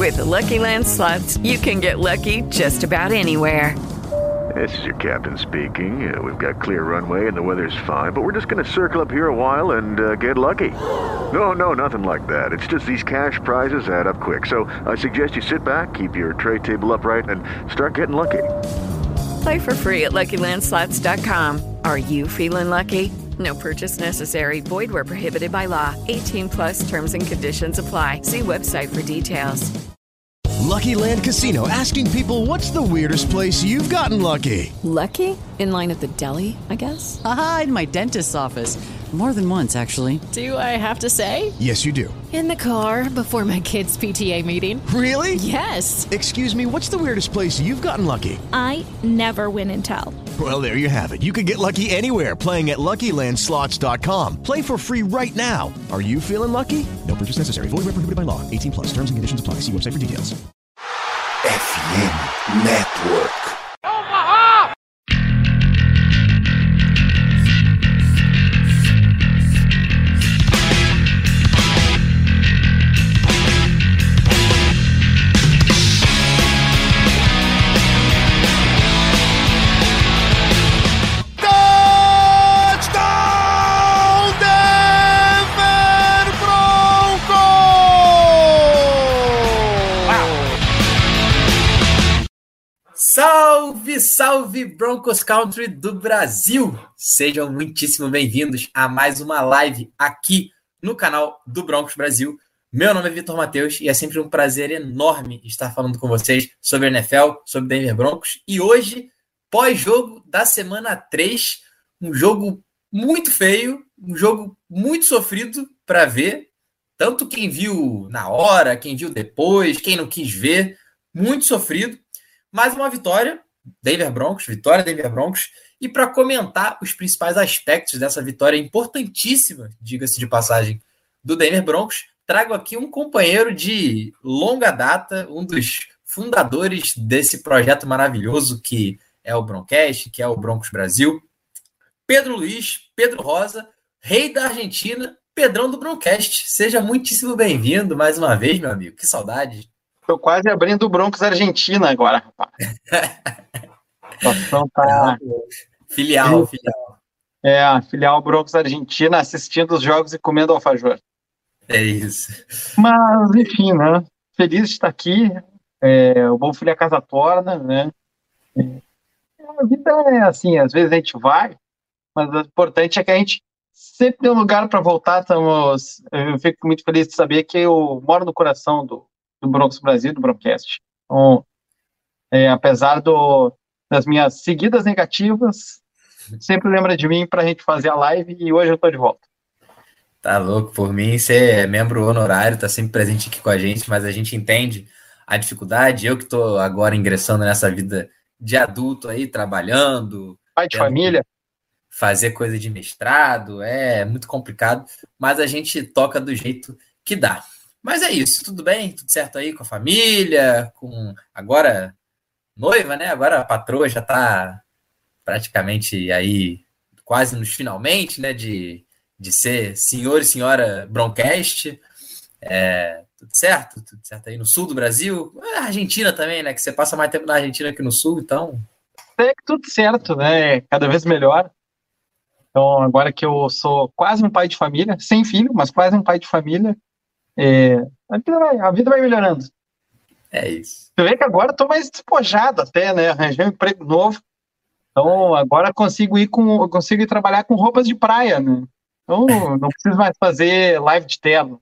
With the Lucky Land Slots, you can get lucky just about anywhere. This is your captain speaking. We've got clear runway and the weather's fine, but we're just going to circle up here a while and get lucky. No, nothing like that. It's just these cash prizes add up quick. So I suggest you sit back, keep your tray table upright, and start getting lucky. Play for free at LuckyLandSlots.com. Are you feeling lucky? No purchase necessary. Void where prohibited by law. 18 plus terms and conditions apply. See website for details. Lucky Land Casino, asking people, what's the weirdest place you've gotten lucky? Lucky? In line at the deli, I guess? Aha, in my dentist's office. More than once, actually. Do I have to say? Yes, you do. In the car before my kids' PTA meeting. Really? Yes. Excuse me, what's the weirdest place you've gotten lucky? I never win and tell. Well, there you have it. You can get lucky anywhere, playing at LuckyLandSlots.com. Play for free right now. Are you feeling lucky? No purchase necessary. Void where prohibited by law. 18 plus. Terms and conditions apply. See website for details. FM Network. Salve, salve Broncos Country do Brasil! Sejam muitíssimo bem-vindos a mais uma live aqui no canal do Broncos Brasil. Meu nome é Vitor Matheus e é sempre um prazer enorme estar falando com vocês sobre a NFL, sobre Denver Broncos. E hoje, pós-jogo da semana 3, um jogo muito feio, um jogo muito sofrido para ver. Tanto quem viu na hora, quem viu depois, quem não quis ver, muito sofrido. Mais uma vitória, Denver Broncos, vitória Denver Broncos. E para comentar os principais aspectos dessa vitória importantíssima, diga-se de passagem, do Denver Broncos, trago aqui um companheiro de longa data, um dos fundadores desse projeto maravilhoso que é o Broncast, que é o Broncos Brasil, Pedro Luiz, Pedro Rosa, rei da Argentina, Pedrão do Broncast. Seja muitíssimo bem-vindo mais uma vez, meu amigo. Que saudade. Tô quase abrindo o Broncos Argentina agora, rapaz. Então tá... Filial. É, filial Broncos Argentina, assistindo os jogos e comendo alfajor. É isso. Mas, enfim, né? Feliz de estar aqui. O bom filho a casa torna, né? A vida é assim, às vezes a gente vai, mas o importante é que a gente sempre tem um lugar para voltar. Eu fico muito feliz de saber que eu moro no coração do Broncos Brasil, do Broncast. Então, apesar das minhas seguidas negativas, sempre lembra de mim para a gente fazer a live e hoje eu estou de volta. Tá louco, por mim você é membro honorário, tá sempre presente aqui com a gente, mas a gente entende a dificuldade. Eu que estou agora ingressando nessa vida de adulto aí, trabalhando. Pai de família. Fazer coisa de mestrado, é muito complicado, mas a gente toca do jeito que dá. Mas é isso, tudo bem? Tudo certo aí com a família, com agora noiva, né? Agora a patroa já tá praticamente aí quase nos finalmente, né? De ser senhor e senhora Broncast. Tudo certo aí no sul do Brasil. A Argentina também, né? Que você passa mais tempo na Argentina que no sul, então... Tudo certo, né? Cada vez melhor. Então, agora que eu sou quase um pai de família, sem filho, mas quase um pai de família, a vida vai melhorando. É isso. Você vê que agora eu tô mais despojado até, né? Arranjei um emprego novo. Então, agora consigo ir trabalhar com roupas de praia, né? Então, não preciso mais fazer live de terno.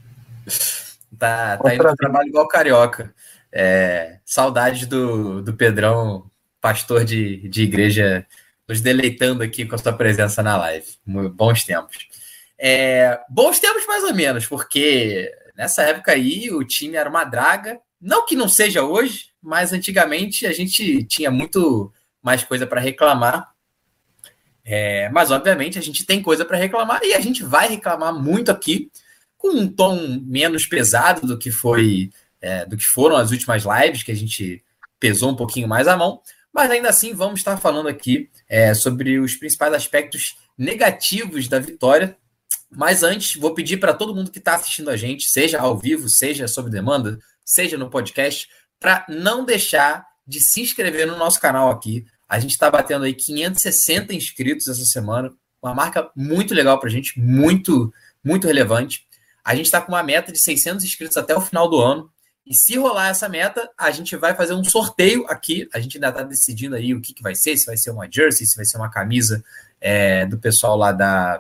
Tá indo pro trabalho igual carioca. Saudade do Pedrão, pastor de igreja, nos deleitando aqui com a sua presença na live. Bons tempos. Bons tempos mais ou menos, porque nessa época aí o time era uma draga, não que não seja hoje, mas antigamente a gente tinha muito mais coisa para reclamar, mas obviamente a gente tem coisa para reclamar e a gente vai reclamar muito aqui, com um tom menos pesado do que foram as últimas lives, que a gente pesou um pouquinho mais a mão, mas ainda assim vamos estar falando aqui sobre os principais aspectos negativos da vitória. Mas antes, vou pedir para todo mundo que está assistindo a gente, seja ao vivo, seja sob demanda, seja no podcast, para não deixar de se inscrever no nosso canal aqui. A gente está batendo aí 560 inscritos essa semana, uma marca muito legal para a gente, muito, muito relevante. A gente está com uma meta de 600 inscritos até o final do ano. E se rolar essa meta, a gente vai fazer um sorteio aqui. A gente ainda está decidindo aí o que vai ser, se vai ser uma jersey, se vai ser uma camisa do pessoal lá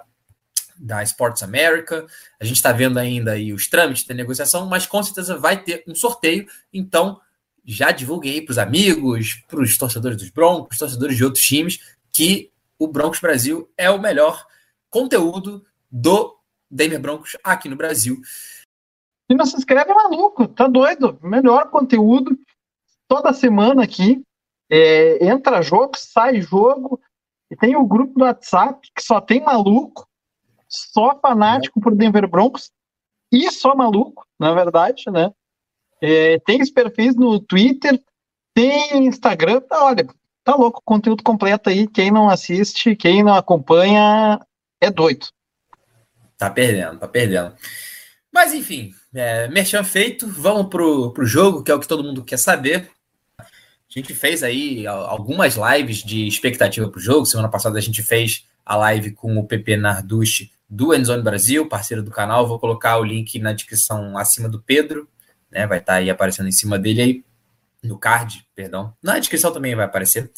da Sports America. A gente está vendo ainda aí os trâmites da negociação, mas com certeza vai ter um sorteio. Então, já divulguei aí para os amigos, para os torcedores dos Broncos, torcedores de outros times, que o Broncos Brasil é o melhor conteúdo do Denver Broncos aqui no Brasil. Se não se inscreve, é maluco, tá doido. Melhor conteúdo toda semana aqui. Entra jogo, sai jogo. E tem o grupo do WhatsApp que só tem maluco, só fanático por Denver Broncos e só maluco, na verdade, né? Tem os perfis no Twitter, tem Instagram. Olha, tá louco, conteúdo completo aí. Quem não assiste, quem não acompanha, é doido. Tá perdendo. Mas, enfim, merchan feito, vamos pro jogo, que é o que todo mundo quer saber. A gente fez aí algumas lives de expectativa pro jogo. Semana passada a gente fez a live com o PP Narducci do Endzone Brasil, parceiro do canal. Vou colocar o link na descrição acima do Pedro, né? Vai estar aí aparecendo em cima dele aí, no card, perdão. Na descrição também vai aparecer.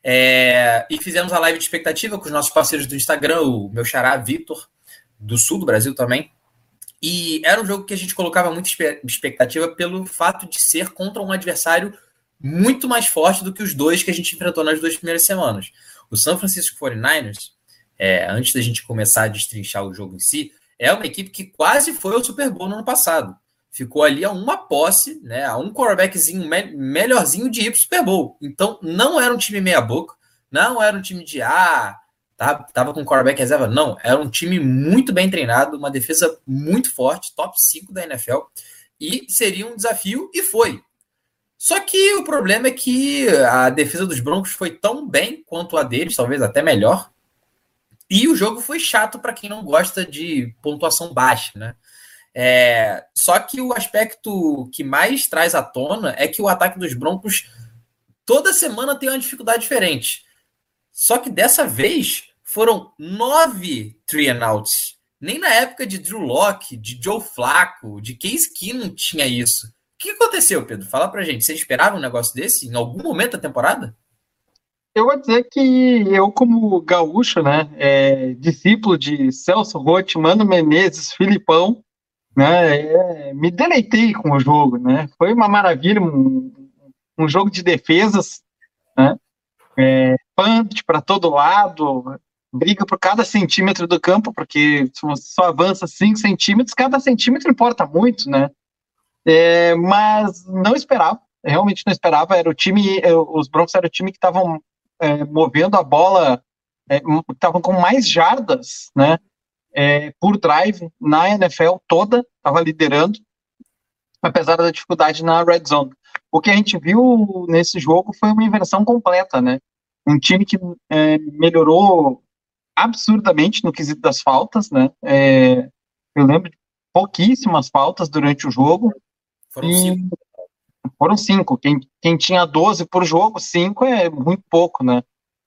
E fizemos a live de expectativa com os nossos parceiros do Instagram, o meu xará Vitor, do sul do Brasil também. E era um jogo que a gente colocava muita expectativa pelo fato de ser contra um adversário muito mais forte do que os dois que a gente enfrentou nas 2 primeiras semanas. O San Francisco 49ers, antes da gente começar a destrinchar o jogo em si, é uma equipe que quase foi ao Super Bowl no ano passado. Ficou ali a uma posse, né, a um quarterbackzinho melhorzinho de ir para o Super Bowl. Então, não era um time meia-boca, não era um time de tava com quarterback reserva. Não, era um time muito bem treinado, uma defesa muito forte, top 5 da NFL, e seria um desafio, e foi. Só que o problema é que a defesa dos Broncos foi tão bem quanto a deles, talvez até melhor, e o jogo foi chato para quem não gosta de pontuação baixa, né? Só que o aspecto que mais traz à tona é que o ataque dos Broncos toda semana tem uma dificuldade diferente. Só que dessa vez foram 9 three and outs. Nem na época de Drew Lock, de Joe Flacco, de Case Keenum tinha isso. O que aconteceu, Pedro? Fala pra gente. Você esperava um negócio desse em algum momento da temporada? Eu vou dizer que eu, como gaúcho, né, discípulo de Celso Roth, Mano Menezes, Filipão, né, me deleitei com o jogo, né? Foi uma maravilha, um jogo de defesas, né? Punch para todo lado, briga por cada centímetro do campo, porque só avança 5 centímetros, cada centímetro importa muito, né? Mas não esperava, realmente não esperava. Era o time, os Broncos eram o time que estavam movendo a bola, estavam com mais jardas, né? Por drive na NFL toda, estava liderando, apesar da dificuldade na red zone. O que a gente viu nesse jogo foi uma inversão completa, né? Um time que melhorou absurdamente no quesito das faltas, né? Eu lembro de pouquíssimas faltas durante o jogo. Foram 5. Quem tinha 12 por jogo, 5 é muito pouco, né?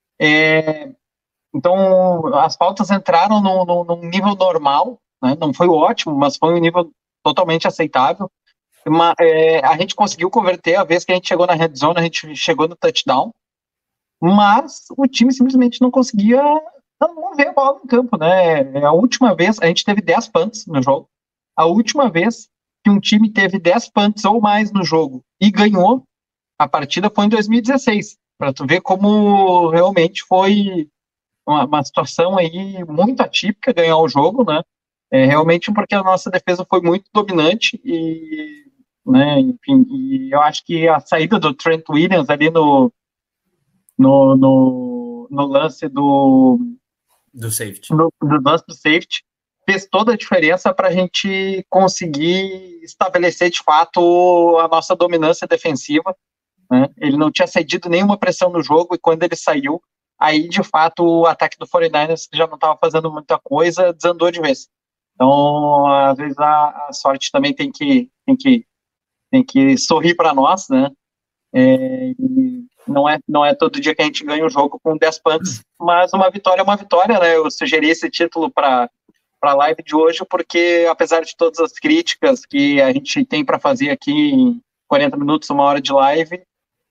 Então, as faltas entraram num nível normal, né? Não foi ótimo, mas foi um nível totalmente aceitável. A gente conseguiu converter a vez que a gente chegou na red zone, a gente chegou no touchdown, mas o time simplesmente não conseguia não ver a bola no campo, né? A última vez, a gente teve 10 punts no jogo, a última vez que um time teve 10 punts ou mais no jogo e ganhou a partida foi em 2016, para tu ver como realmente foi uma situação aí muito atípica ganhar o jogo, né? Realmente porque a nossa defesa foi muito dominante e, né, enfim, e eu acho que a saída do Trent Williams ali no lance do safety. No lance do safety fez toda a diferença para a gente conseguir estabelecer de fato a nossa dominância defensiva, né? Ele não tinha cedido nenhuma pressão no jogo e quando ele saiu, aí de fato o ataque do 49ers, que já não estava fazendo muita coisa, desandou de vez. Então, às vezes a sorte também tem que tem que sorrir para nós, né? E não é todo dia que a gente ganha um jogo com 10 punts, mas uma vitória é uma vitória, né? Eu sugeri esse título para a live de hoje, porque apesar de todas as críticas que a gente tem para fazer aqui em 40 minutos, uma hora de live,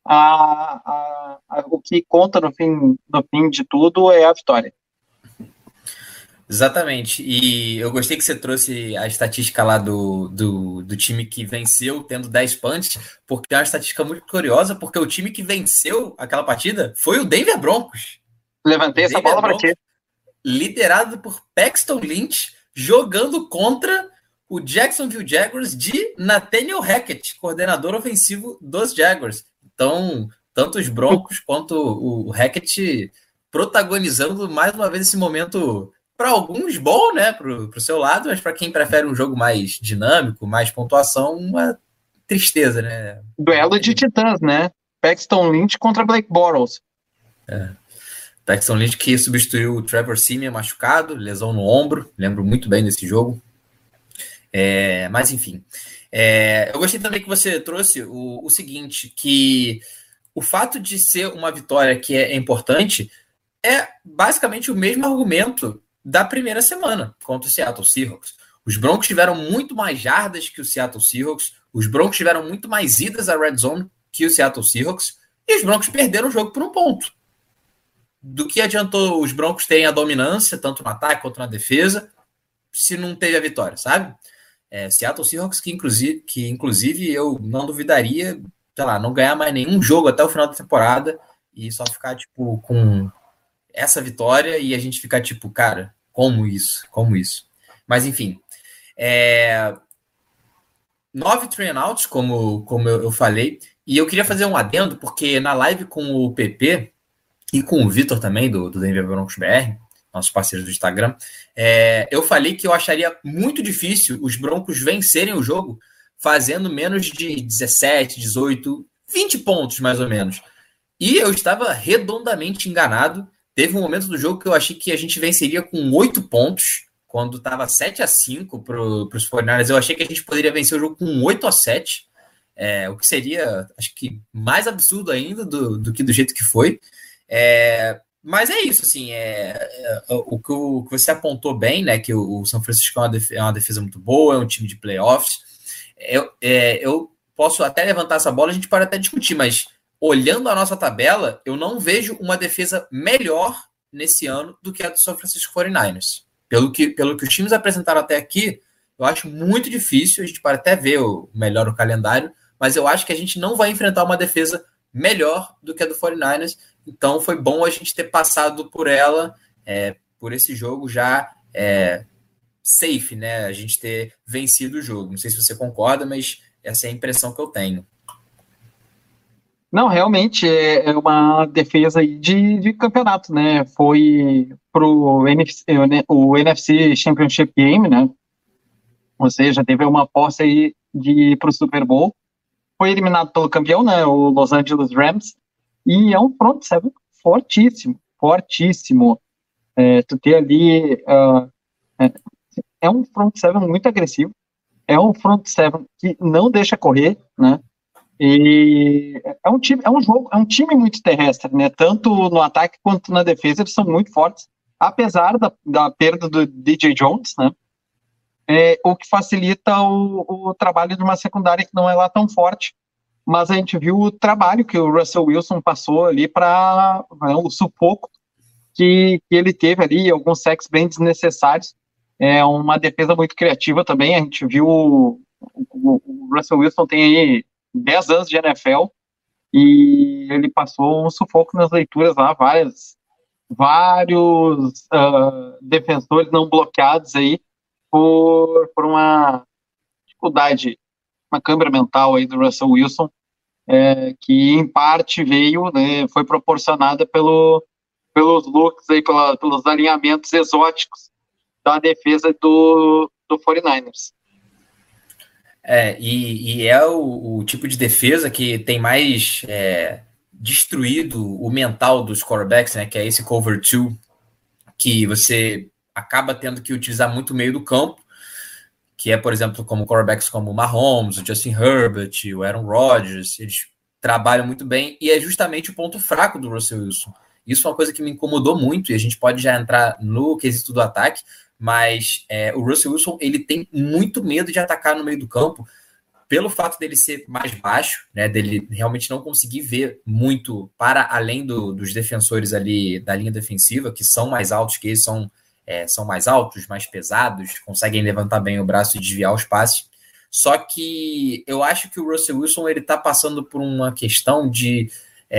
o que conta no fim de tudo é a vitória. Exatamente, e eu gostei que você trouxe a estatística lá do time que venceu tendo 10 punts, porque é uma estatística muito curiosa, porque o time que venceu aquela partida foi o Denver Broncos. Levantei essa bola para quê? Liderado por Paxton Lynch, jogando contra o Jacksonville Jaguars de Nathaniel Hackett, coordenador ofensivo dos Jaguars. Então, tanto os Broncos quanto o Hackett protagonizando mais uma vez esse momento, para alguns bom, né, para o seu lado, mas para quem prefere um jogo mais dinâmico, mais pontuação, uma tristeza, né? Duelo de titãs, né? Paxton Lynch contra Blake Bortles. Paxton Lynch que substituiu o Trevor Siemian machucado, lesão no ombro, lembro muito bem desse jogo. Mas enfim, eu gostei também que você trouxe o seguinte, que o fato de ser uma vitória que é importante é basicamente o mesmo argumento da primeira semana contra o Seattle Seahawks. Os Broncos tiveram muito mais jardas que o Seattle Seahawks, os Broncos tiveram muito mais idas à red zone que o Seattle Seahawks, e os Broncos perderam o jogo por um ponto. Do que adiantou os Broncos terem a dominância, tanto no ataque quanto na defesa, se não teve a vitória, sabe? Seattle Seahawks, que inclusive eu não duvidaria, sei lá, não ganhar mais nenhum jogo até o final da temporada e só ficar, tipo, com essa vitória e a gente ficar, tipo, cara, como isso? Mas, enfim, 9 three-and-outs, como eu falei, e eu queria fazer um adendo, porque na live com o PP e com o Vitor também, do Denver Broncos BR, nossos parceiros do Instagram, eu falei que eu acharia muito difícil os Broncos vencerem o jogo fazendo menos de 17, 18, 20 pontos, mais ou menos. E eu estava redondamente enganado. Teve um momento do jogo que eu achei que a gente venceria com 8 pontos, quando estava 7-5 para os 49ers. Eu achei que a gente poderia vencer o jogo com 8-7, o que seria, acho que, mais absurdo ainda do que do jeito que foi. Mas é isso, assim, o que você apontou bem, né, que o São Francisco é uma defesa muito boa, é um time de playoffs. Eu posso até levantar essa bola, a gente pode até discutir, mas olhando a nossa tabela, eu não vejo uma defesa melhor nesse ano do que a do São Francisco 49ers. Pelo que os times apresentaram até aqui, eu acho muito difícil, a gente pode até ver melhor o calendário, mas eu acho que a gente não vai enfrentar uma defesa melhor do que a do 49ers, então foi bom a gente ter passado por ela, por esse jogo já safe, né? A gente ter vencido o jogo. Não sei se você concorda, mas essa é a impressão que eu tenho. Não, realmente é uma defesa aí de campeonato, né? Foi pro o NFC Championship Game, né? Ou seja, teve uma posse aí de ir pro Super Bowl. Foi eliminado pelo campeão, né? O Los Angeles Rams. E é um front seven fortíssimo. Tu ter ali... é um front seven muito agressivo. É um front seven que não deixa correr, né? E é um time muito terrestre, né? Tanto no ataque quanto na defesa, eles são muito fortes, apesar da perda do DJ Jones, né? O que facilita o trabalho de uma secundária que não é lá tão forte. Mas a gente viu o trabalho que o Russell Wilson passou ali para o sufoco que ele teve ali, alguns sacks bem desnecessários. É uma defesa muito criativa também. A gente viu o Russell Wilson tem aí 10 anos de NFL e ele passou um sufoco nas leituras lá, vários defensores não bloqueados aí por uma dificuldade, uma câmera mental aí do Russell Wilson, que em parte veio, né, foi proporcionada pelos looks aí, pelos alinhamentos exóticos da defesa do 49ers. E é o tipo de defesa que tem mais destruído o mental dos quarterbacks, né, que é esse cover 2, que você acaba tendo que utilizar muito o meio do campo. que é, por exemplo, como quarterbacks como o Mahomes, o Justin Herbert, o Aaron Rodgers, eles trabalham muito bem, e é justamente o ponto fraco do Russell Wilson. Isso é uma coisa que me incomodou muito, e a gente pode já entrar no quesito do ataque, mas o Russell Wilson, ele tem muito medo de atacar no meio do campo, pelo fato dele ser mais baixo, né, dele realmente não conseguir ver muito para além dos defensores ali da linha defensiva, que são mais altos que eles, são mais altos, mais pesados, conseguem levantar bem o braço e desviar os passes. Só que eu acho que o Russell Wilson ele está passando por uma questão de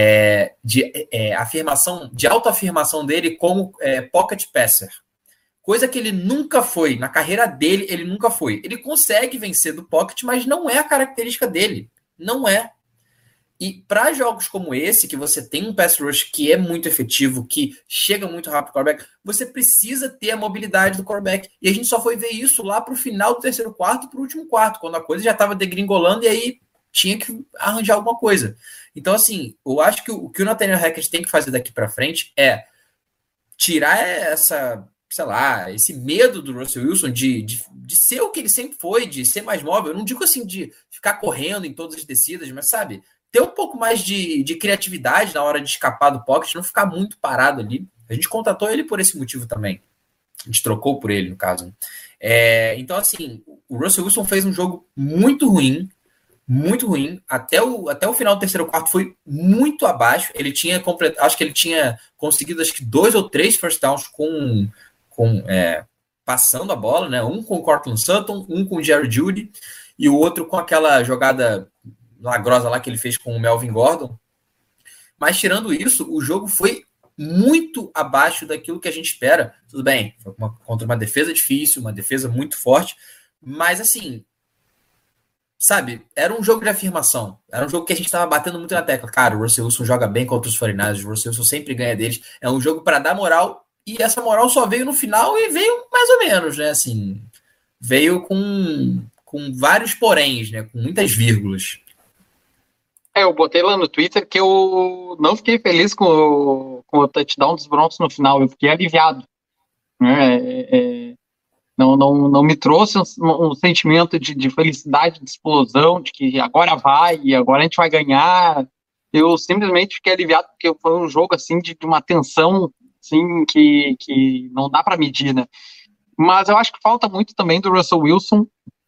afirmação, de autoafirmação dele como pocket passer. Coisa que ele nunca foi, na carreira dele, ele nunca foi. Ele consegue vencer do pocket, mas não é a característica dele. Não é. E para jogos como esse, que você tem um pass rush que é muito efetivo, que chega muito rápido para o quarterback, você precisa ter a mobilidade do quarterback. E a gente só foi ver isso lá para o final do terceiro quarto, para o último quarto, quando a coisa já estava degringolando e aí tinha que arranjar alguma coisa. Então, assim, eu acho que o que o Nathaniel Hackett tem que fazer daqui para frente é tirar esse medo do Russell Wilson de ser o que ele sempre foi, de ser mais móvel. Eu não digo assim de ficar correndo em todas as descidas, mas, sabe, ter um pouco mais de criatividade na hora de escapar do pocket, não ficar muito parado ali. A gente contratou ele por esse motivo também. A gente trocou por ele, no caso. Então, assim, o Russell Wilson fez um jogo muito ruim, até o final do terceiro quarto foi muito abaixo. Ele tinha acho que ele tinha conseguido 2 ou 3 first downs passando a bola, né? Um com o Cortland Sutton, um com o Jerry Jeudy e o outro com aquela jogada milagrosa lá que ele fez com o Melvin Gordon. Mas tirando isso, o jogo foi muito abaixo daquilo que a gente espera. Tudo bem, foi contra uma defesa difícil, uma defesa muito forte, mas assim, sabe, era um jogo de afirmação, era um jogo que a gente estava batendo muito na tecla. Cara, o Russell Wilson joga bem contra os 49ers, o Russell Wilson sempre ganha deles, é um jogo para dar moral. E essa moral só veio no final e veio mais ou menos, né? Assim, veio com vários poréns, né? Com muitas vírgulas. Eu botei lá no Twitter que eu não fiquei feliz com o touchdown dos Broncos no final. Eu fiquei aliviado. Né? Não me trouxe um sentimento de felicidade, de explosão, de que agora vai, e agora a gente vai ganhar. Eu simplesmente fiquei aliviado porque foi um jogo assim de uma tensão assim, que não dá para medir, né? Mas eu acho que falta muito também do Russell Wilson,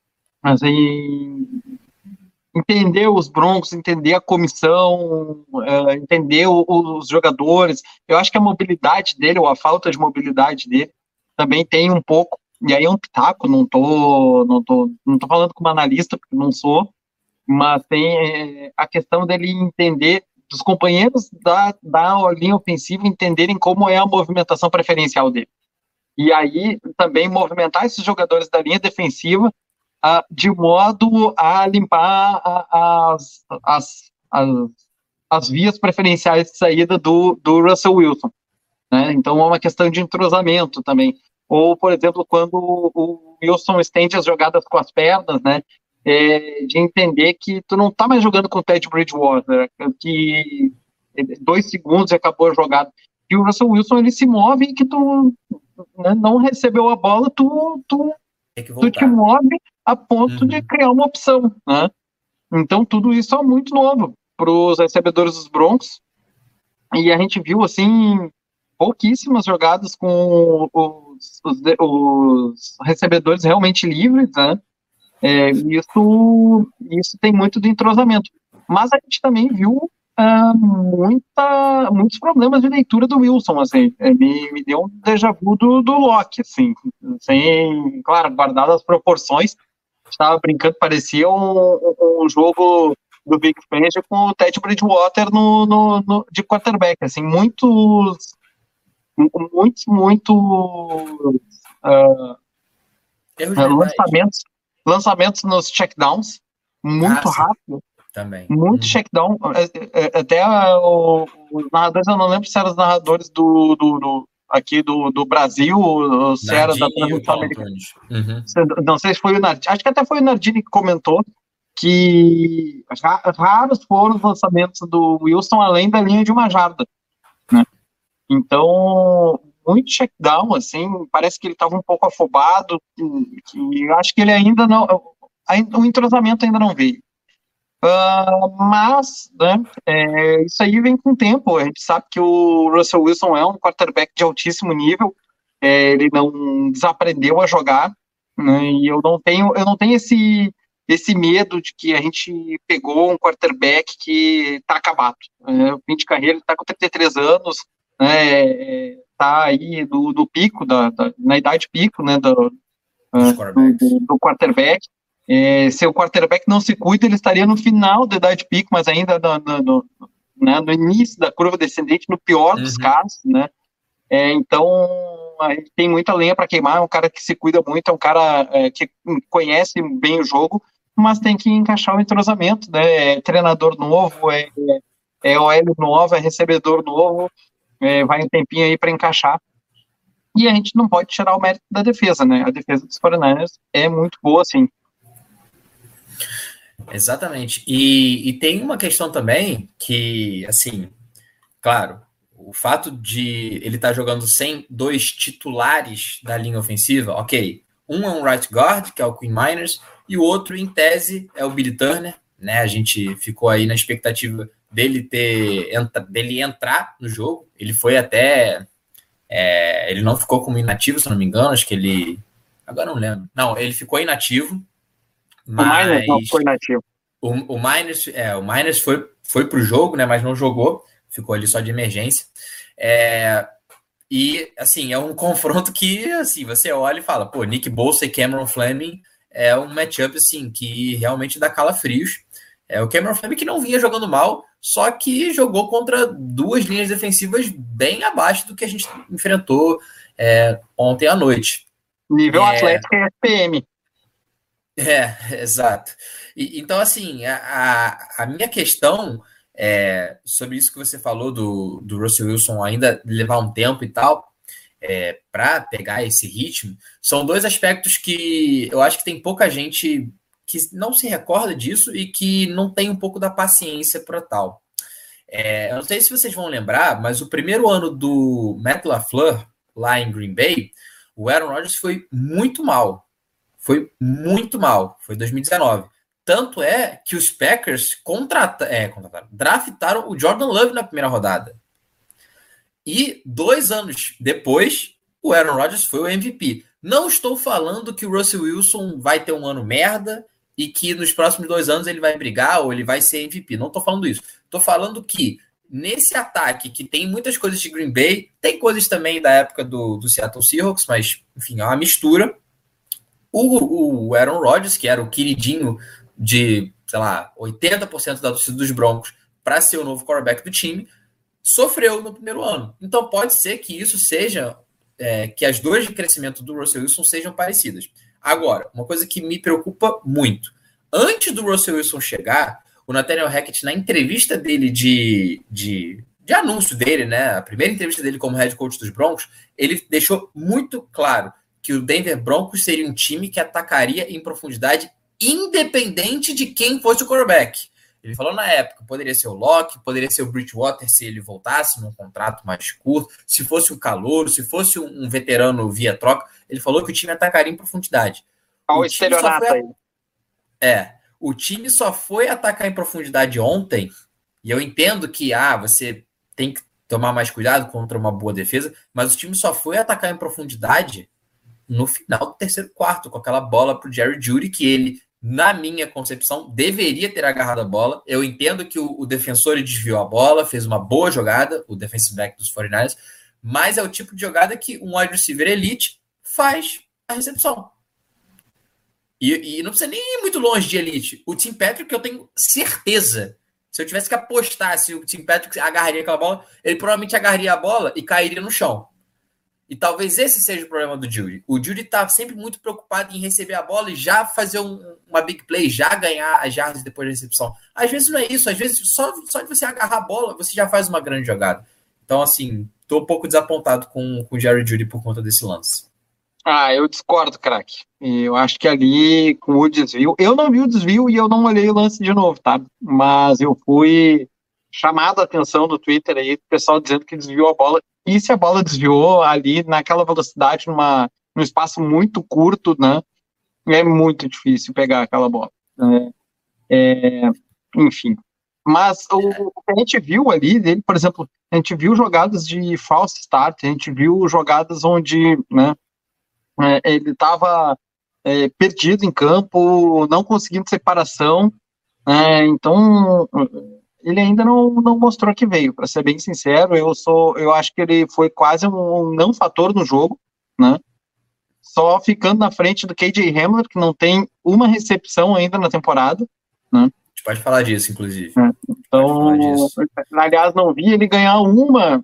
assim, entender os Broncos, entender a comissão, entender os jogadores. Eu acho que a mobilidade dele, ou a falta de mobilidade dele, também tem um pouco, e aí é um pitaco, não tô falando como analista, porque não sou, mas tem a questão dele entender, dos companheiros da linha ofensiva entenderem como é a movimentação preferencial dele. E aí também movimentar esses jogadores da linha defensiva de modo a limpar as vias preferenciais de saída do Russell Wilson. Né? Então é uma questão de entrosamento também. Ou, por exemplo, quando o Wilson estende as jogadas com as pernas, né? De entender que tu não tá mais jogando com o Ted Bridgewater, que 2 segundos e acabou a jogada. E o Russell Wilson, ele se move e que tu não recebeu a bola, tu te move a ponto de criar uma opção, né? Então tudo isso é muito novo para os recebedores dos Broncos, e a gente viu, assim, pouquíssimas jogadas com os recebedores realmente livres, né? Isso tem muito de entrosamento. Mas a gente também viu muitos problemas de leitura do Wilson, assim. Me deu um déjà vu do Locke, assim. Sem, claro, guardado as proporções. Estava brincando, parecia um jogo do Big Fangio com o Ted Bridgewater de quarterback, assim. Muitos lançamentos nos checkdowns, muito rápido. Também. Muito checkdown. Até os narradores, eu não lembro se eram os narradores aqui do Brasil, ou se era da transmissão americana. Não sei se foi o Nardini. Acho que até foi o Nardini que comentou que raros foram os lançamentos do Wilson além da linha de 1 jarda. Né? Então, muito checkdown, assim, parece que ele estava um pouco afobado, que eu acho que ele ainda não, o entrosamento ainda não veio. Mas, né, isso aí vem com o tempo. A gente sabe que o Russell Wilson é um quarterback de altíssimo nível, ele não desaprendeu a jogar, né, e eu não tenho esse medo de que a gente pegou um quarterback que está acabado. O fim de carreira, ele está com 33 anos, né, está aí do pico, na idade pico, né, do quarterback. Se o quarterback não se cuida, ele estaria no final da idade pico, mas ainda no início da curva descendente, no pior dos casos, né? Então, a gente tem muita lenha para queimar, é um cara que se cuida muito, é um cara que conhece bem o jogo, mas tem que encaixar o entrosamento, né? É treinador novo, é OL novo, é recebedor novo, vai um tempinho aí para encaixar. E a gente não pode tirar o mérito da defesa, né? A defesa dos 49ers é muito boa, sim. Exatamente. E tem uma questão também que, assim, claro, o fato de ele estar jogando sem dois titulares da linha ofensiva, ok. Um é um right guard, que é o Quinn Miners, e o outro, em tese, é o Billy Turner, né? A gente ficou aí na expectativa dele entrar no jogo. Ele foi até... ele não ficou como inativo, se não me engano, acho que ele... Agora não lembro. Não, ele ficou inativo, mas... O Miners não ficou inativo. O Miners foi pro jogo, né? Mas não jogou, ficou ali só de emergência. E, assim, é um confronto que, assim, você olha e fala, pô, Nick Bosa e Cameron Fleming é um matchup, assim, que realmente dá calafrios. O Cameron Fleming que não vinha jogando mal, só que jogou contra duas linhas defensivas bem abaixo do que a gente enfrentou ontem à noite. Nível Atlético e FPM. Exato. Então, assim, a minha questão sobre isso que você falou do Russell Wilson ainda levar um tempo e tal, para pegar esse ritmo, são dois aspectos que eu acho que tem pouca gente que não se recorda disso e que não tem um pouco da paciência para tal. Eu não sei se vocês vão lembrar, mas o primeiro ano do Matt LaFleur, lá em Green Bay, o Aaron Rodgers foi muito mal. Foi muito mal. Foi 2019. Tanto é que os Packers draftaram o Jordan Love na primeira rodada. E 2 anos depois, o Aaron Rodgers foi o MVP. Não estou falando que o Russell Wilson vai ter um ano merda e que nos próximos 2 anos ele vai brigar ou ele vai ser MVP. Não estou falando isso. Estou falando que nesse ataque, que tem muitas coisas de Green Bay, tem coisas também da época do Seattle Seahawks, mas, enfim, é uma mistura. O Aaron Rodgers, que era o queridinho de, sei lá, 80% da torcida dos Broncos para ser o novo quarterback do time, sofreu no primeiro ano. Então pode ser que isso seja, que as dores de crescimento do Russell Wilson sejam parecidas. Agora, uma coisa que me preocupa muito. Antes do Russell Wilson chegar, o Nathaniel Hackett, na entrevista dele de anúncio dele, né, a primeira entrevista dele como head coach dos Broncos, ele deixou muito claro que o Denver Broncos seria um time que atacaria em profundidade independente de quem fosse o quarterback. Ele falou na época, poderia ser o Locke, poderia ser o Bridgewater se ele voltasse num contrato mais curto, se fosse um calouro, se fosse um veterano via troca. Ele falou que o time atacaria em profundidade. Olha o estelionato aí. O time só foi atacar em profundidade ontem, e eu entendo que você tem que tomar mais cuidado contra uma boa defesa, mas o time só foi atacar em profundidade no final do terceiro quarto, com aquela bola para o Jerry Jeudy, que ele, na minha concepção, deveria ter agarrado a bola. Eu entendo que o defensor desviou a bola, fez uma boa jogada, o defensive back dos 49ers, mas é o tipo de jogada que um wide receiver elite faz a recepção. E não precisa nem ir muito longe de elite. O Tim Patrick, eu tenho certeza, se eu tivesse que apostar se o Tim Patrick agarraria aquela bola, ele provavelmente agarraria a bola e cairia no chão. E talvez esse seja o problema do Jeudy. O Jeudy está sempre muito preocupado em receber a bola e já fazer uma big play, já ganhar as jardas depois da recepção. Às vezes não é isso, às vezes só de você agarrar a bola, você já faz uma grande jogada. Então, assim, estou um pouco desapontado com o Jerry Jeudy por conta desse lance. Eu discordo, craque. Eu acho que ali, com o desvio... Eu não vi o desvio e eu não olhei o lance de novo, tá? Mas eu fui chamado a atenção no Twitter aí, o pessoal dizendo que desviou a bola. E se a bola desviou ali naquela velocidade, num espaço muito curto, né? É muito difícil pegar aquela bola. Enfim. Mas o que a gente viu ali dele, por exemplo, a gente viu jogadas de false start, a gente viu jogadas onde, né, ele estava perdido em campo, não conseguindo separação, então ele ainda não mostrou que veio, para ser bem sincero. Eu acho que ele foi quase um não fator no jogo, né? Só ficando na frente do KJ Hamler, que não tem uma recepção ainda na temporada, né? A gente pode falar disso, inclusive. Então, aliás, não vi ele ganhar uma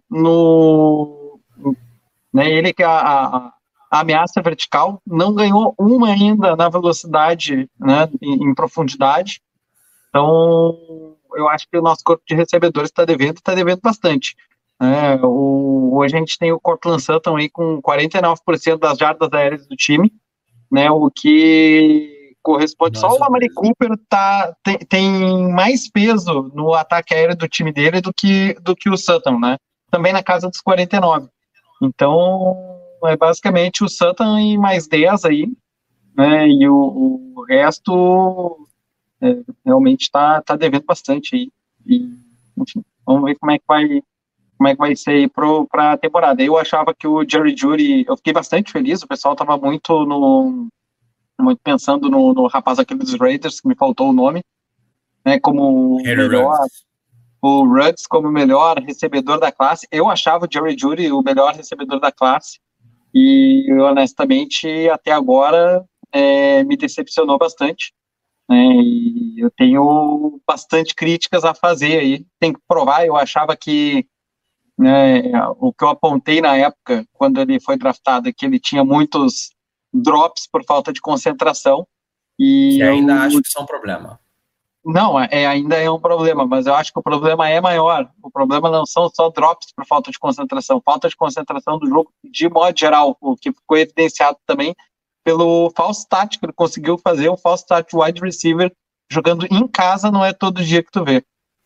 né, ele que a ameaça vertical, não ganhou uma ainda na velocidade, né, em profundidade. Então, eu acho que o nosso corpo de recebedores está devendo bastante. Hoje a gente tem o Cortland Sutton aí com 49% das jardas aéreas do time, né, o que corresponde. Só o Amari Cooper tem mais peso no ataque aéreo do time dele do que o Sutton, né? Também na casa dos 49. Então, é basicamente o Sutton e mais 10 aí, né? E o resto realmente está devendo bastante aí. E, enfim, vamos ver como é que vai ser aí para a temporada. Eu achava que o Jerry Jeudy, eu fiquei bastante feliz, o pessoal estava muito pensando no rapaz aquele dos Raiders, que me faltou o nome, né, como o Ruggs como o melhor recebedor da classe. Eu achava o Jerry Jeudy o melhor recebedor da classe, e honestamente, até agora, me decepcionou bastante, né, e eu tenho bastante críticas a fazer aí, tem que provar. Eu achava que, né, o que eu apontei na época, quando ele foi draftado, é que ele tinha muitos drops por falta de concentração. E que ainda acho que isso é um problema. Não, ainda é um problema, mas eu acho que o problema é maior. O problema não são só drops por falta de concentração do jogo de modo geral, o que ficou evidenciado também pelo false start que ele conseguiu fazer, um false start wide receiver jogando em casa, não é todo dia que tu vê.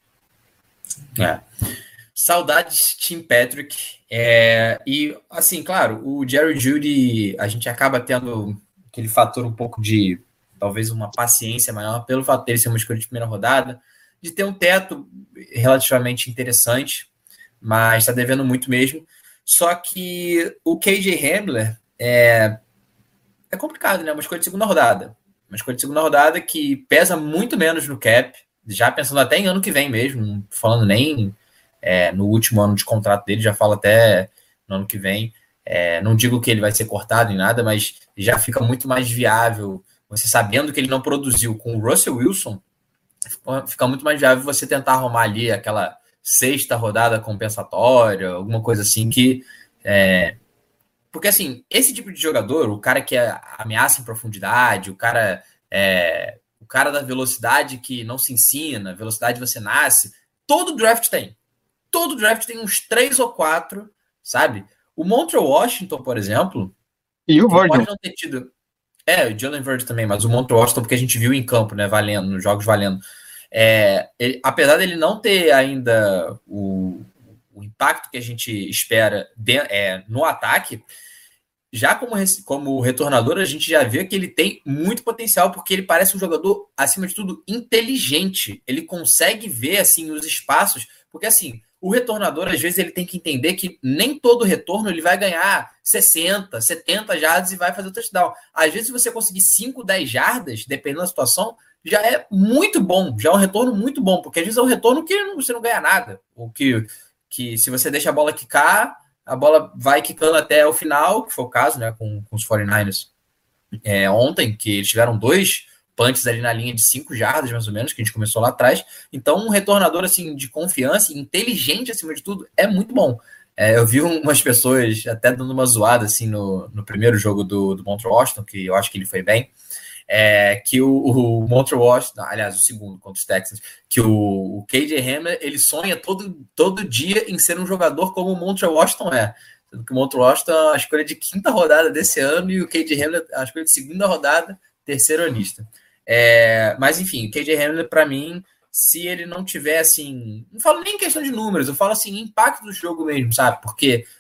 Saudades Tim Patrick. E, assim, claro, o Jerry Jeudy, a gente acaba tendo aquele fator um pouco de, talvez, uma paciência maior, pelo fato dele ser uma escolha de primeira rodada, de ter um teto relativamente interessante, mas está devendo muito mesmo. Só que o KJ Hamler é complicado, né? Uma escolha de segunda rodada. Uma escolha de segunda rodada que pesa muito menos no cap, já pensando até em ano que vem mesmo, não falando nem no último ano de contrato dele, já falo até no ano que vem. Não digo que ele vai ser cortado em nada, mas já fica muito mais viável, você sabendo que ele não produziu com o Russell Wilson, fica muito mais viável você tentar arrumar ali aquela sexta rodada compensatória, alguma coisa assim que... Porque, assim, esse tipo de jogador, o cara que ameaça em profundidade, o cara da velocidade que não se ensina, velocidade você nasce, todo draft tem. Todo draft tem uns 3 ou 4, sabe? O Montrell Washington, por exemplo... E o Virgil. Pode não ter tido... o Jalen Virgil também, mas o Montrell Washington, porque a gente viu em campo, né, valendo, nos jogos valendo. Apesar dele não ter ainda o impacto que a gente espera no ataque, já como retornador, a gente já vê que ele tem muito potencial, porque ele parece um jogador, acima de tudo, inteligente. Ele consegue ver, assim, os espaços, porque, assim, o retornador, às vezes, ele tem que entender que nem todo retorno ele vai ganhar 60, 70 jardas e vai fazer o touchdown. Às vezes, se você conseguir 5, 10 jardas, dependendo da situação, já é muito bom, já é um retorno muito bom, porque às vezes é um retorno que você não ganha nada, ou que se você deixa a bola quicar, a bola vai quicando até o final, que foi o caso, né, com os 49ers ontem, que eles tiveram 2 punts ali na linha de 5 jardas, mais ou menos, que a gente começou lá atrás. Então, um retornador, assim, de confiança, inteligente, acima de tudo, é muito bom. Eu vi umas pessoas até dando uma zoada, assim, no primeiro jogo do Montrell Washington, que eu acho que ele foi bem, que o Montrell Washington, aliás, o segundo contra os Texans, que o KJ Hamler, ele sonha todo dia em ser um jogador como o Montrell Washington é. Sendo que o Montrell Washington é a escolha de 5ª rodada desse ano e o KJ Hamler é a escolha de 2ª rodada, 3ª lista. Mas, enfim, o KJ Hamler, para mim, se ele não tiver, assim... Não falo nem em questão de números, eu falo, assim, impacto do jogo mesmo, sabe? Porque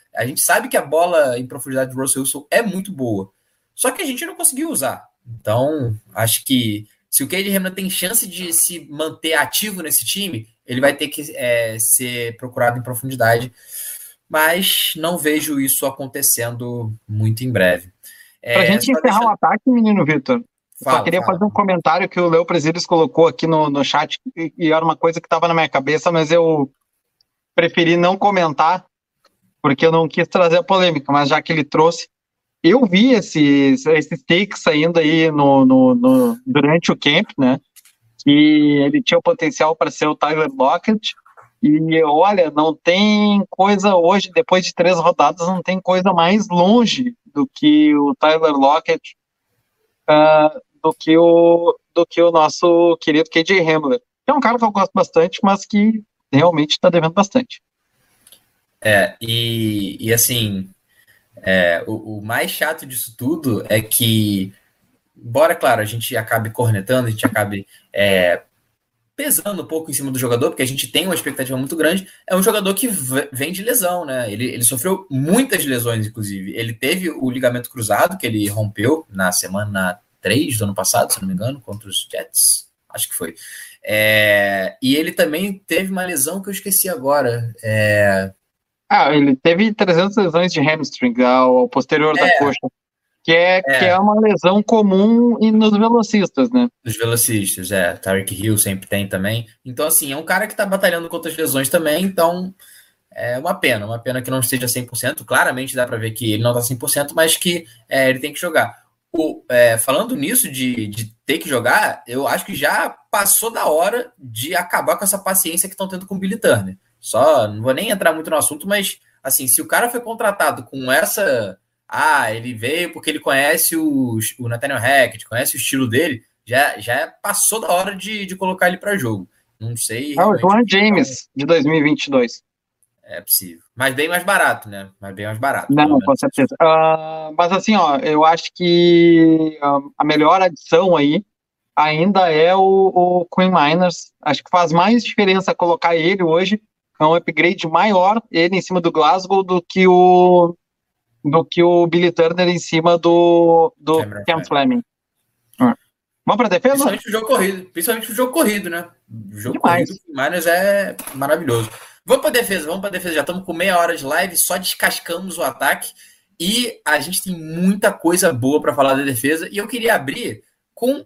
A gente sabe que a bola em profundidade do Russell Wilson é muito boa, só que a gente não conseguiu usar. Então, acho que se o Cade Hamler tem chance de se manter ativo nesse time, ele vai ter que ser procurado em profundidade, mas não vejo isso acontecendo muito em breve. Pra gente encerrar o ataque, menino Vitor, só queria fazer um comentário que o Léo Presides colocou aqui no chat, e era uma coisa que estava na minha cabeça, mas eu preferi não comentar, porque eu não quis trazer a polêmica, mas já que ele trouxe, eu vi esses takes saindo aí durante o camp, né, que ele tinha o potencial para ser o Tyler Lockett, e olha, não tem coisa hoje, depois de 3 rodadas, não tem coisa mais longe do que o Tyler Lockett, do que o nosso querido KJ Hamler. É um cara que eu gosto bastante, mas que realmente está devendo bastante. E assim, o mais chato disso tudo é que, embora, claro, a gente acabe cornetando, a gente acabe pesando um pouco em cima do jogador, porque a gente tem uma expectativa muito grande, é um jogador que vem de lesão, né? Ele sofreu muitas lesões, inclusive. Ele teve o ligamento cruzado, que ele rompeu na semana 3 do ano passado, se não me engano, contra os Jets. Acho que foi. E ele também teve uma lesão que eu esqueci agora. Ele teve 300 lesões de hamstring ao posterior da coxa. Que é uma lesão comum nos velocistas, né? Nos velocistas, Tyreek Hill sempre tem também. Então, assim, é um cara que tá batalhando contra as lesões também, então é uma pena que não esteja 100%. Claramente dá para ver que ele não tá 100%, mas que ele tem que jogar. Falando nisso de ter que jogar, eu acho que já passou da hora de acabar com essa paciência que estão tendo com o Billy Turner. Só, não vou nem entrar muito no assunto, mas, assim, se o cara foi contratado com essa... ele veio porque ele conhece o Nathaniel Hackett, conhece o estilo dele, já passou da hora de colocar ele para jogo. Não sei. O Joan James, de 2022. É possível. Mas bem mais barato, né? Não, com certeza. Mas assim, eu acho que a melhor adição aí ainda é o Quinn Miners. Acho que faz mais diferença colocar ele hoje. É um upgrade maior, ele em cima do Glasgow, do que o Billy Turner em cima do Cam Fleming. Vamos para a defesa? Principalmente o jogo corrido, né? O jogo corrido do Miners é maravilhoso. Vamos para a defesa. Já estamos com meia hora de live, só descascamos o ataque e a gente tem muita coisa boa para falar da defesa. E eu queria abrir com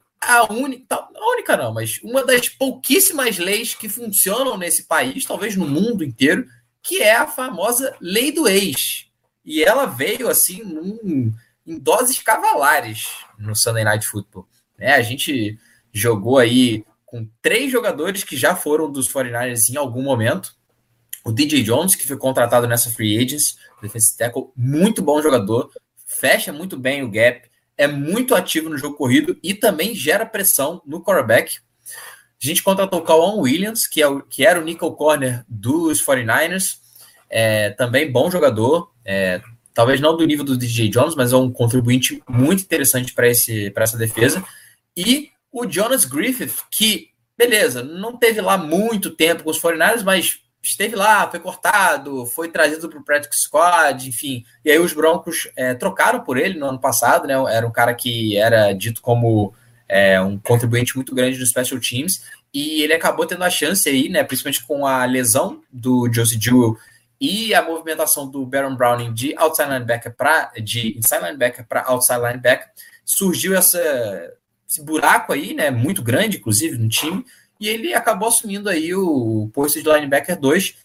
mas uma das pouquíssimas leis que funcionam nesse país, talvez no mundo inteiro, que é a famosa lei do ex. E ela veio assim em doses cavalares no Sunday Night Football. A gente jogou aí com 3 jogadores que já foram dos 49ers em algum momento. O DJ Jones, que foi contratado nessa free agency, defensive tackle, muito bom jogador, fecha muito bem o gap, é muito ativo no jogo corrido e também gera pressão no quarterback. A gente contratou o Kawan Williams, que era o nickel corner dos 49ers, também bom jogador, talvez não do nível do DJ Jones, mas é um contribuinte muito interessante para essa defesa. E o Jonas Griffith, que, beleza, não teve lá muito tempo com os 49ers, mas esteve lá, foi cortado, foi trazido para o Practice Squad, enfim. E aí os Broncos trocaram por ele no ano passado, né? Era um cara que era dito como um contribuinte muito grande dos Special Teams, e ele acabou tendo a chance aí, né? Principalmente com a lesão do Josie Jewell e a movimentação do Baron Browning de inside linebacker para outside linebacker, surgiu esse buraco aí, né? Muito grande, inclusive, no time. E ele acabou assumindo aí o posto de linebacker 2.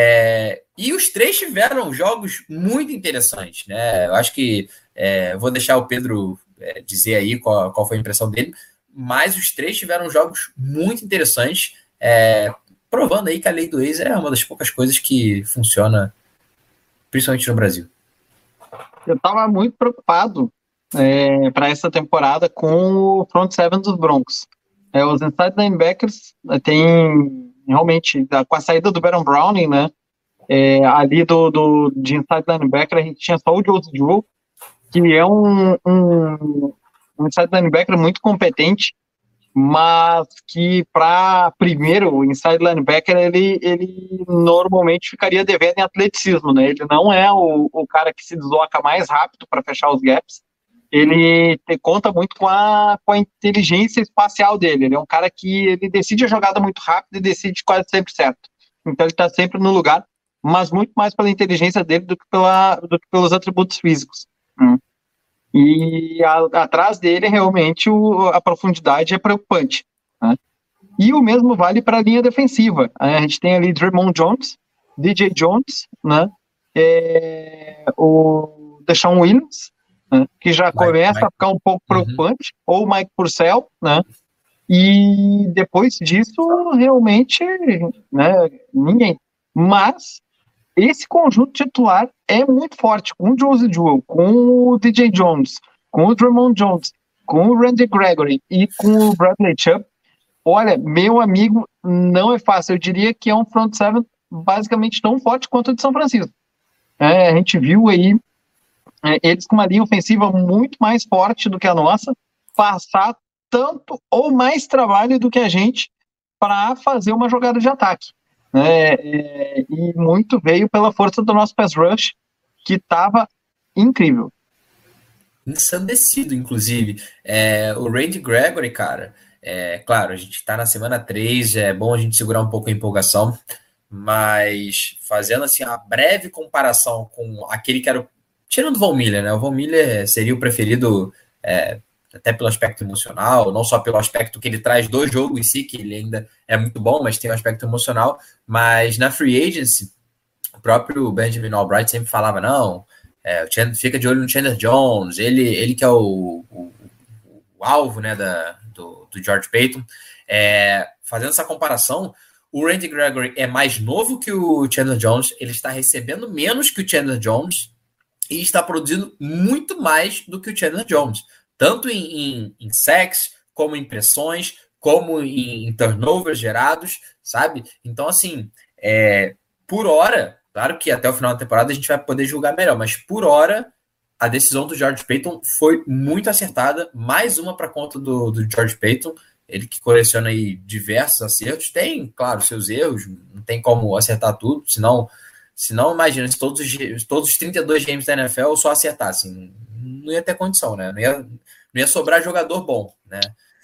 E os 3 tiveram jogos muito interessantes, né? Eu acho que vou deixar o Pedro dizer aí qual foi a impressão dele, mas os 3 tiveram jogos muito interessantes, provando aí que a lei do ex é uma das poucas coisas que funciona, principalmente no Brasil. Eu estava muito preocupado para essa temporada com o front seven dos Broncos. Os inside linebackers tem realmente, com a saída do Baron Browning, né? Ali de inside linebacker, a gente tinha só o Josie Jewell, que é um inside linebacker muito competente, mas que para primeiro inside linebacker ele normalmente ficaria devendo em atleticismo, né? Ele não é o cara que se desloca mais rápido para fechar os gaps. Ele conta muito com a inteligência espacial dele. Ele é um cara que ele decide a jogada muito rápido e decide quase sempre certo. Então ele está sempre no lugar, mas muito mais pela inteligência dele do que pelos atributos físicos. E atrás dele, realmente, a profundidade é preocupante, né? E o mesmo vale para a linha defensiva. A gente tem ali Draymond Jones, DJ Jones, né? O Deshaun Williams, né? Que já começa a ficar um pouco preocupante, ou o Mike Purcell, né? E depois disso, realmente, né, ninguém. Mas esse conjunto titular é muito forte, com o Josey Jewell, com o DJ Jones, com o Draymond Jones, com o Randy Gregory e com o Bradley Chubb. Olha, meu amigo, não é fácil. Eu diria que é um front seven basicamente tão forte quanto o de São Francisco. A gente viu aí eles com uma linha ofensiva muito mais forte do que a nossa, passar tanto ou mais trabalho do que a gente para fazer uma jogada de ataque. E muito veio pela força do nosso pass rush, que estava incrível. Ensandecido, inclusive. O Randy Gregory, cara, claro, a gente está na semana 3, é bom a gente segurar um pouco a empolgação, mas fazendo assim a breve comparação com aquele que era tirando o Von Miller, né? O Von Miller seria o preferido até pelo aspecto emocional, não só pelo aspecto que ele traz do jogo em si, que ele ainda é muito bom, mas tem um aspecto emocional. Mas na Free Agency, o próprio Benjamin Albright sempre falava, não, fica de olho no Chandler Jones, ele que é o alvo, né, do George Paton. Fazendo essa comparação, o Randy Gregory é mais novo que o Chandler Jones, ele está recebendo menos que o Chandler Jones e está produzindo muito mais do que o Chandler Jones, tanto em sacks, como em pressões, como em turnovers gerados, sabe? Então, assim, por hora, claro que até o final da temporada a gente vai poder julgar melhor, mas por hora a decisão do George Paton foi muito acertada, mais uma para conta do George Paton, ele que coleciona aí diversos acertos, tem, claro, seus erros, não tem como acertar tudo, senão imagina, se todos os 32 games da NFL só acertassem, não ia ter condição, né? Não ia sobrar jogador bom, né?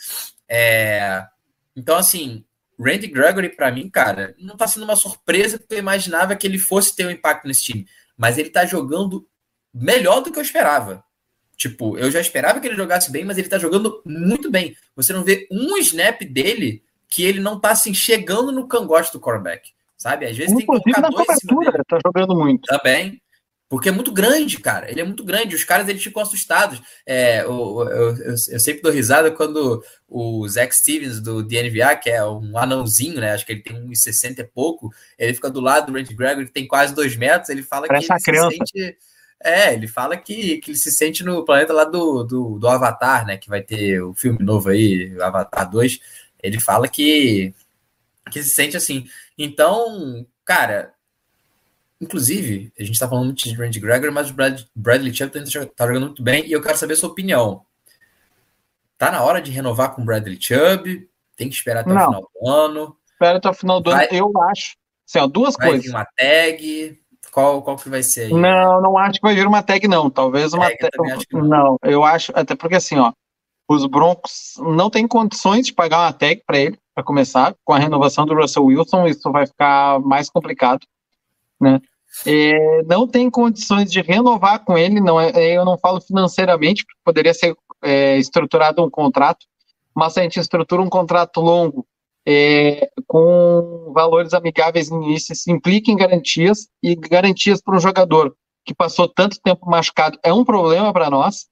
Então, assim, Randy Gregory, para mim, cara, não tá sendo uma surpresa, porque eu imaginava que ele fosse ter um impacto nesse time, mas ele tá jogando melhor do que eu esperava. Tipo, eu já esperava que ele jogasse bem, mas ele tá jogando muito bem. Você não vê um snap dele que ele não tá, assim, chegando no cangote do quarterback, sabe? Às vezes inclusive tem que na cobertura, tá jogando muito. Também. Porque é muito grande, cara. Ele é muito grande. Os caras, eles ficam assustados. Eu sempre dou risada quando o Zach Stevens, do DNVA, que é um anãozinho, né? Acho que ele tem 1,60 e pouco. Ele fica do lado do Randy Gregory, que tem quase 2 metros. Ele fala parece que ele criança. se sente... ele fala que ele se sente no planeta lá do Avatar, né? Que vai ter o filme novo aí, Avatar 2. Ele fala que se sente assim. Então, cara... Inclusive, a gente tá falando muito de Randy Gregory, mas o Bradley Chubb tá jogando muito bem, e eu quero saber a sua opinião. Tá na hora de renovar com o Bradley Chubb? Tem que esperar até o final do ano? Espera até o final do ano, eu acho. Assim, duas coisas. Vai vir uma tag? Qual que vai ser aí? Não acho que vai vir uma tag, não. Talvez uma tag. Não, eu acho, até porque assim, os Broncos não têm condições de pagar uma tag para ele, para começar. Com a renovação do Russell Wilson, isso vai ficar mais complicado, né? Não tem condições de renovar com ele, eu não falo financeiramente, porque poderia ser estruturado um contrato, mas se a gente estrutura um contrato longo, com valores amigáveis no início, isso implica em garantias, e garantias para um jogador que passou tanto tempo machucado é um problema para nós,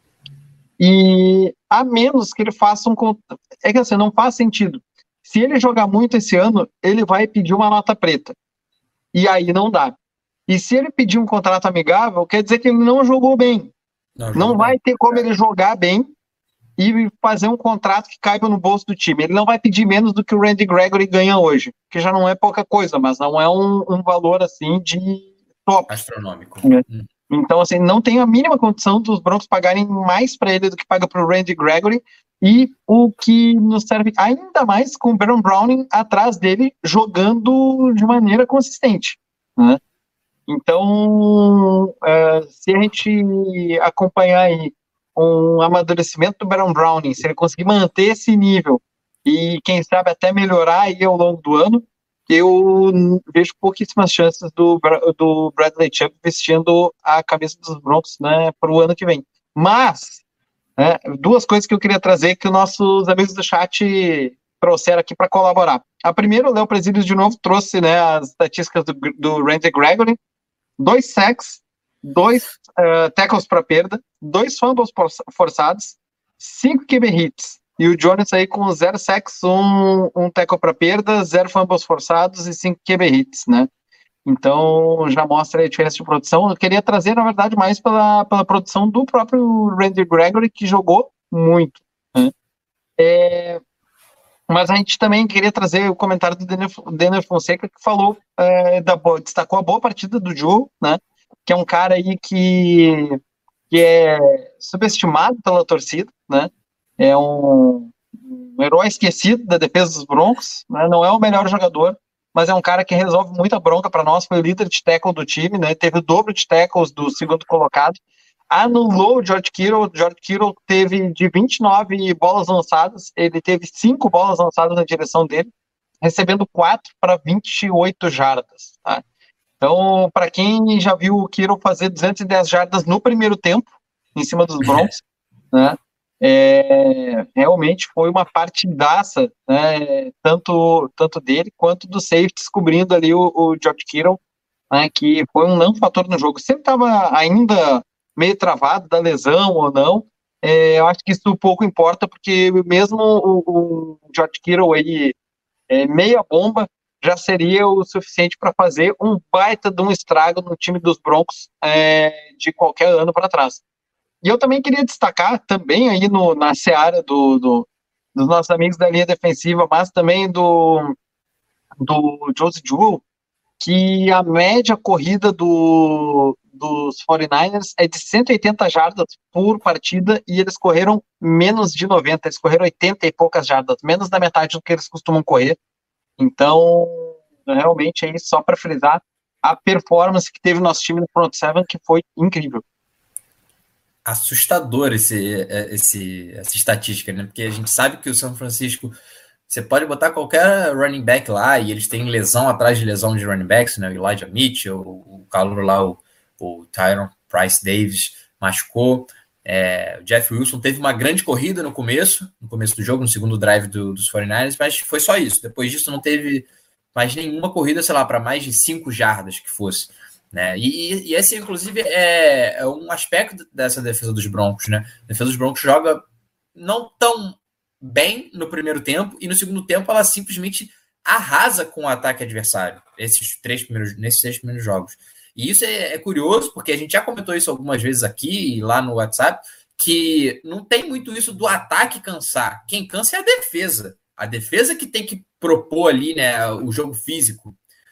e a menos que ele faça um contrato, que assim, não faz sentido. Se ele jogar muito esse ano, ele vai pedir uma nota preta, e aí não dá. E se ele pedir um contrato amigável, quer dizer que ele não jogou bem. Não vai ter como ele jogar bem e fazer um contrato que caiba no bolso do time. Ele não vai pedir menos do que o Randy Gregory ganha hoje, que já não é pouca coisa, mas não é um valor assim de top. Astronômico. Então, assim, não tem a mínima condição dos Broncos pagarem mais para ele do que paga para o Randy Gregory, e o que nos serve ainda mais com o Baron Browning atrás dele, jogando de maneira consistente, né? Então, se a gente acompanhar aí um amadurecimento do Baron Browning, se ele conseguir manter esse nível e, quem sabe, até melhorar aí ao longo do ano, eu vejo pouquíssimas chances do Bradley Chubb vestindo a camisa dos Broncos, né, para o ano que vem. Mas, duas coisas que eu queria trazer que os nossos amigos do chat trouxeram aqui para colaborar. A primeira, o Léo Presídios de novo trouxe, né, as estatísticas do Randy Gregory: 2 sacks, 2 tackles para perda, 2 fumbles forçados, 5 QB hits. E o Jones aí com 0 sacks, 1 tackle para perda, 0 fumbles forçados e 5 QB hits, né? Então já mostra a diferença de produção. Eu queria trazer, na verdade, mais pela produção do próprio Randy Gregory, que jogou muito, né? Mas a gente também queria trazer o comentário do Denner Fonseca, que falou, destacou a boa partida do Joe, né? Que é um cara aí que é subestimado pela torcida, né? É um herói esquecido da defesa dos Broncos, né? Não é o melhor jogador, mas é um cara que resolve muita bronca para nós. Foi o líder de tackle do time, né? Teve o dobro de tackles do segundo colocado. Anulou o George Kittle. George Kittle teve de 29 bolas lançadas, ele teve 5 bolas lançadas na direção dele, recebendo 4 para 28 jardas, tá? Então, para quem já viu o Kittle fazer 210 jardas no primeiro tempo, em cima dos Broncos, né, realmente foi uma partidaça, né, tanto dele quanto do safety, cobrindo ali o George Kittle, né, que foi um não fator no jogo. Sempre estava ainda meio travado da lesão ou não, eu acho que isso pouco importa, porque mesmo o George Kittle aí, meia bomba, já seria o suficiente para fazer um baita de um estrago no time dos Broncos de qualquer ano para trás. E eu também queria destacar, também aí na seara dos nossos amigos da linha defensiva, mas também do Josey Jewell, que a média corrida dos 49ers é de 180 jardas por partida, e eles correram menos de 90, eles correram 80 e poucas jardas, menos da metade do que eles costumam correr. Então, realmente, aí, só para frisar, a performance que teve o nosso time no front seven, que foi incrível. Assustador essa estatística, né? Porque a gente sabe que o São Francisco, você pode botar qualquer running back lá e eles têm lesão atrás de lesão de running backs, né? O Elijah Mitchell, o calor lá, o Tyron Price Davis machucou. O Jeff Wilson teve uma grande corrida no começo do jogo, no segundo drive dos 49ers, mas foi só isso. Depois disso não teve mais nenhuma corrida, sei lá, para mais de 5 jardas que fosse, né? E esse, inclusive, é um aspecto dessa defesa dos Broncos, né? A defesa dos Broncos joga não tão bem no primeiro tempo, e no segundo tempo ela simplesmente arrasa com o ataque adversário, nesses 3 primeiros jogos. E isso é curioso, porque a gente já comentou isso algumas vezes aqui, lá no WhatsApp, que não tem muito isso do ataque cansar. Quem cansa é a defesa. A defesa que tem que propor ali, né, o jogo físico.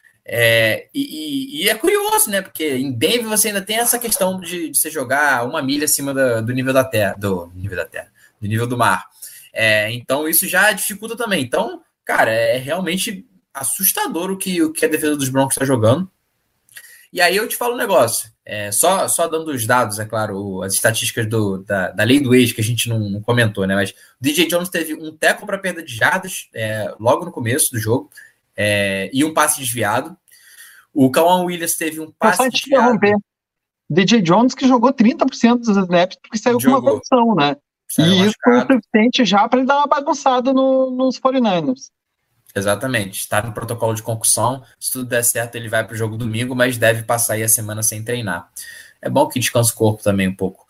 E é curioso, né? Porque em Denver você ainda tem essa questão de você jogar 1 milha acima do nível da terra, do nível do mar. Então isso já dificulta também. Então, cara, é realmente assustador o que a defesa dos Broncos está jogando. E aí eu te falo um negócio, só dando os dados, é claro, as estatísticas da lei do ex, que a gente não comentou, né? Mas o DJ Jones teve um tackle para perda de jardas logo no começo do jogo, e um passe desviado. O Kawan Williams teve um passe desviado. DJ Jones, que jogou 30% dos snaps porque saiu com uma condição, né? E isso foi o suficiente já para ele dar uma bagunçada nos 49ers. Exatamente, está no protocolo de concussão. Se tudo der certo, ele vai para o jogo domingo, mas deve passar aí a semana sem treinar. É bom que descanse o corpo também um pouco.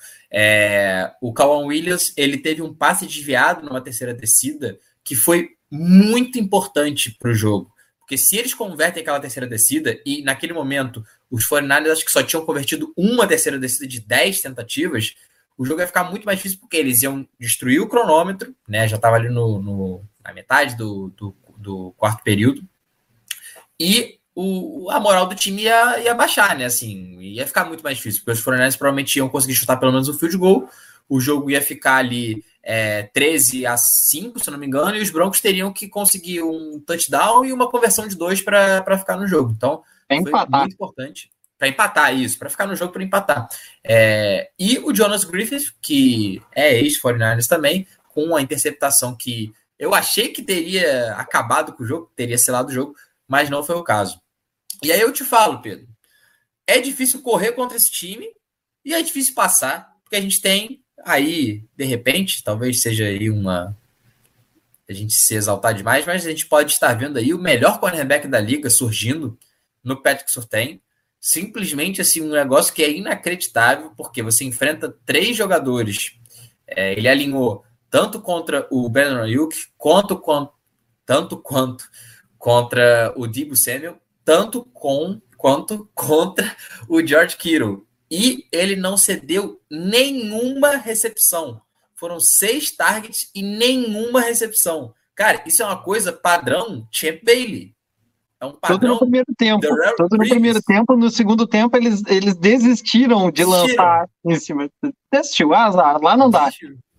O Kawan Williams, ele teve um passe desviado numa terceira descida que foi muito importante para o jogo. Porque se eles convertem aquela terceira descida, e naquele momento os 49ers acho que só tinham convertido uma terceira descida de 10 tentativas, o jogo ia ficar muito mais difícil, porque eles iam destruir o cronômetro, né? Já estava ali na metade do quarto período, e a moral do time ia baixar, né? Assim, ia ficar muito mais difícil, porque os 49ers provavelmente iam conseguir chutar pelo menos um field goal, o jogo ia ficar ali 13-5, se eu não me engano, e os Broncos teriam que conseguir um touchdown e uma conversão de 2 para ficar no jogo. Então, foi muito importante para empatar isso, para ficar no jogo, para empatar. E o Jonas Griffith, que é ex-49ers também, com a interceptação que eu achei que teria acabado com o jogo, teria selado o jogo, mas não foi o caso. E aí eu te falo, Pedro, é difícil correr contra esse time e é difícil passar, porque a gente tem aí, de repente, talvez seja aí a gente se exaltar demais, mas a gente pode estar vendo aí o melhor cornerback da liga surgindo no Patrick Surtain. Simplesmente assim, um negócio que é inacreditável, porque você enfrenta 3 jogadores. Ele alinhou tanto contra o Brandon Ayuk, quanto contra o Deebo Samuel, tanto quanto contra o George Kittle. E ele não cedeu nenhuma recepção. Foram 6 targets e nenhuma recepção. Cara, isso é uma coisa padrão Champ Bailey. É um padrão. Todo no primeiro tempo. No segundo tempo, eles desistiram de lançar em cima. Desistiu, azar, lá não dá.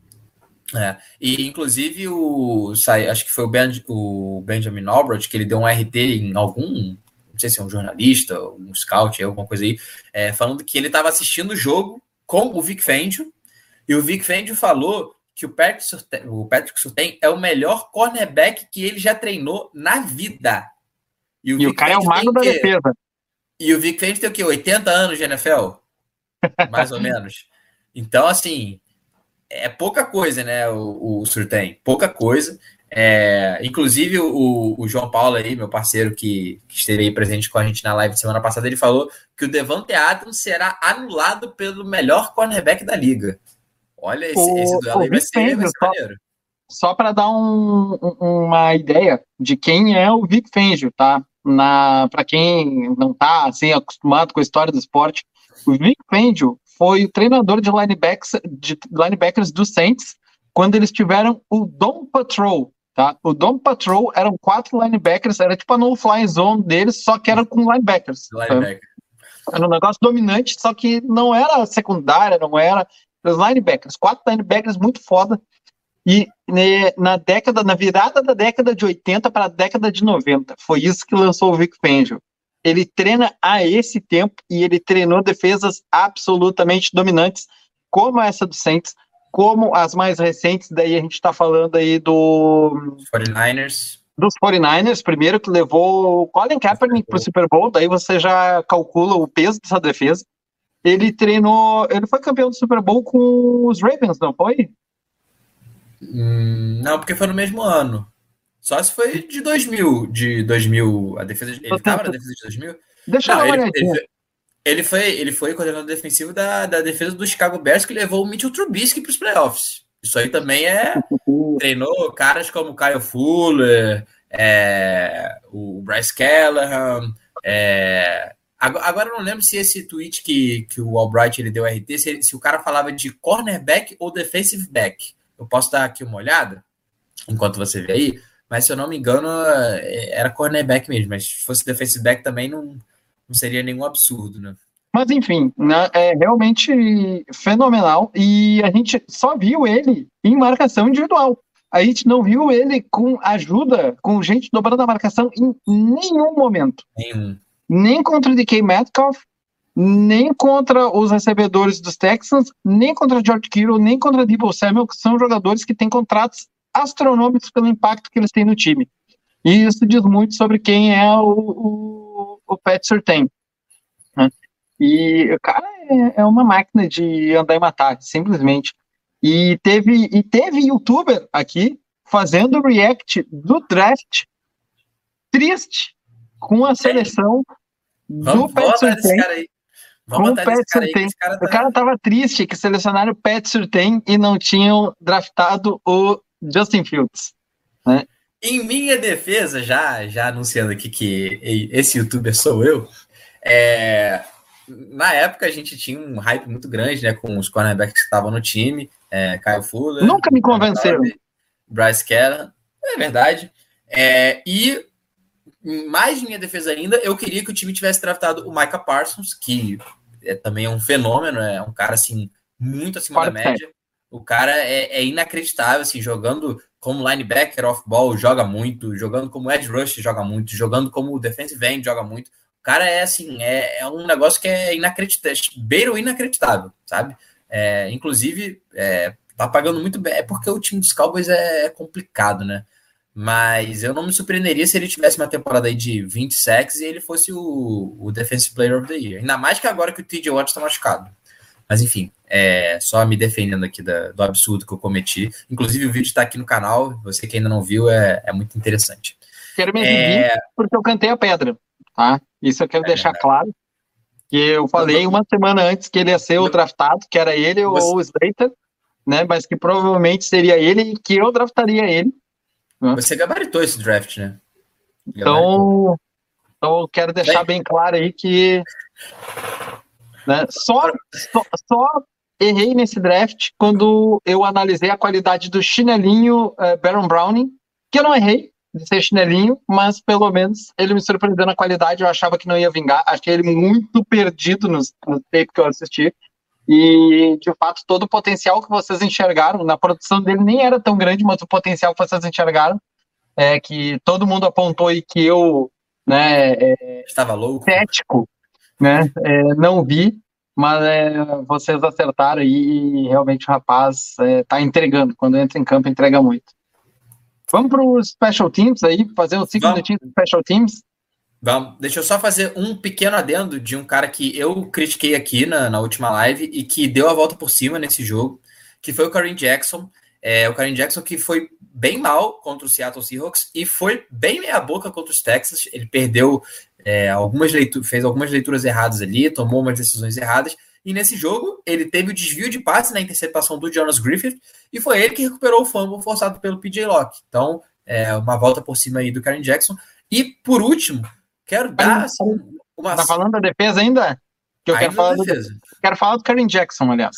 E inclusive acho que foi o Benjamin Albright, que ele deu um RT em algum, não sei se é um jornalista, um scout, alguma coisa aí, falando que ele estava assistindo o jogo com o Vic Fangio, e o Vic Fangio falou que o Patrick Surtain é o melhor cornerback que ele já treinou na vida. E o cara é o mago da defesa. E o Vic Fangio tem o quê? 80 anos de NFL? Mais ou menos. Então, assim, é pouca coisa, né, o Surtain, pouca coisa. Inclusive o João Paulo aí, meu parceiro que esteve aí presente com a gente na live de semana passada, ele falou que o Devante Adams será anulado pelo melhor cornerback da liga. Olha, esse duelo aí vai ser maneiro. Só para dar uma ideia de quem é o Vic Fangio, tá? Para quem não tá assim, acostumado com a história do esporte, o Vic Fangio foi o treinador de linebackers do Saints quando eles tiveram o Dome Patrol, tá? O Dome Patrol eram 4 linebackers, era tipo a no-fly zone deles, só que era com linebackers. Era um negócio dominante, só que não era secundária, não era os linebackers, 4 linebackers muito foda. E na virada da década de 80 para a década de 90, foi isso que lançou o Vic Fangio. Ele treina a esse tempo e ele treinou defesas absolutamente dominantes, como essa do Saints, como as mais recentes, daí a gente está falando aí dos 49ers, primeiro que levou o Colin Kaepernick para o Super Bowl, daí você já calcula o peso dessa defesa. Ele foi campeão do Super Bowl com os Ravens, não foi? Não, porque foi no mesmo ano. Só se foi de 2000, a defesa. Ele estava na defesa de 2000? Deixa eu dar uma olhadinha. Ele foi coordenador defensivo da defesa do Chicago Bears, que levou o Mitchell Trubisky para os playoffs. Isso aí também treinou caras como o Kyle Fuller, o Bryce Callahan. Agora eu não lembro se esse tweet que o Albright ele deu RT, se o cara falava de cornerback ou defensive back. Eu posso dar aqui uma olhada, enquanto você vê aí, mas se eu não me engano, era cornerback mesmo, mas se fosse defensive back também não seria nenhum absurdo, né? Mas enfim, né, é realmente fenomenal, e a gente só viu ele em marcação individual. A gente não viu ele com ajuda, com gente dobrando a marcação em nenhum momento. Nem contra o DK Metcalf, nem contra os recebedores dos Texans, nem contra o George Kittle, nem contra o Deebo Samuel, que são jogadores que têm contratos astronômicos pelo impacto que eles têm no time. E isso diz muito sobre quem é o Pat Surtain, né? E o cara é uma máquina de andar e matar, simplesmente. E teve youtuber aqui fazendo react do draft triste com a seleção do Pat Surtain. O cara tava triste que selecionaram o Pat Surtain e não tinham draftado o Justin Fields, né? Em minha defesa, já anunciando aqui que esse youtuber sou eu, na época a gente tinha um hype muito grande, né, com os cornerbacks que estavam no time, Kyle Fuller. Nunca me convenceram. Bryce Callahan, é verdade. E mais minha defesa ainda, eu queria que o time tivesse draftado o Micah Parsons, que também é um fenômeno, é um cara assim, muito acima da média. O cara é inacreditável, assim, jogando como linebacker off-ball, joga muito, jogando como edge rush, joga muito, jogando como defensive end, joga muito. O cara assim, é um negócio que é inacreditável, beira o inacreditável, sabe? Inclusive, tá pagando muito bem, é porque o time dos Cowboys é complicado, né? Mas eu não me surpreenderia se ele tivesse uma temporada aí de 20 sacks e ele fosse o Defensive Player of the Year. Ainda mais que agora que o TJ Watt está machucado. Mas enfim, só me defendendo aqui do absurdo que eu cometi. Inclusive o vídeo está aqui no canal, você que ainda não viu, é muito interessante. Quero me exibir porque eu cantei a pedra, tá? Isso eu quero deixar claro. Que eu falei uma semana antes que ele ia ser o draftado, que era ele ou o Slater, né? Mas que provavelmente seria ele e que eu draftaria ele. Né? Você gabaritou esse draft, né? Então eu quero deixar bem claro aí que... Né? Só errei nesse draft quando eu analisei a qualidade do chinelinho Baron Browning, que eu não errei de ser chinelinho, mas pelo menos ele me surpreendeu na qualidade. Eu achava que não ia vingar, achei ele muito perdido no tape que eu assisti, e de fato todo o potencial que vocês enxergaram na produção dele nem era tão grande, mas o potencial que vocês enxergaram que todo mundo apontou e que eu, né, estava louco, cético, né? Não vi, mas vocês acertaram aí e realmente o rapaz tá entregando. Quando entra em campo, entrega muito. Vamos para os Special Teams aí, fazer uns 5 minutinhos de Special Teams? Vamos. Deixa eu só fazer um pequeno adendo de um cara que eu critiquei aqui na última live e que deu a volta por cima nesse jogo, que foi o Kareem Jackson. O Kareem Jackson que foi bem mal contra o Seattle Seahawks e foi bem meia boca contra os Texans. Ele perdeu fez algumas leituras erradas ali, tomou umas decisões erradas, e nesse jogo ele teve o desvio de passe na interceptação do Jonas Griffith, e foi ele que recuperou o fumble forçado pelo PJ Locke. Então, uma volta por cima aí do Kareem Jackson. E, por último, quero dar uma... Tá falando da defesa ainda? Que eu quero falar do Kareem Jackson, aliás.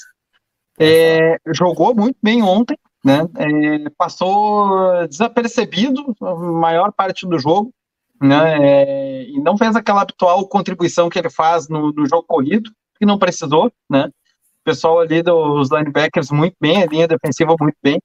Jogou muito bem ontem, né? Passou desapercebido a maior parte do jogo, né? E não fez aquela habitual contribuição que ele faz no jogo corrido, que não precisou, né? O pessoal ali dos linebackers muito bem, a linha defensiva muito bem,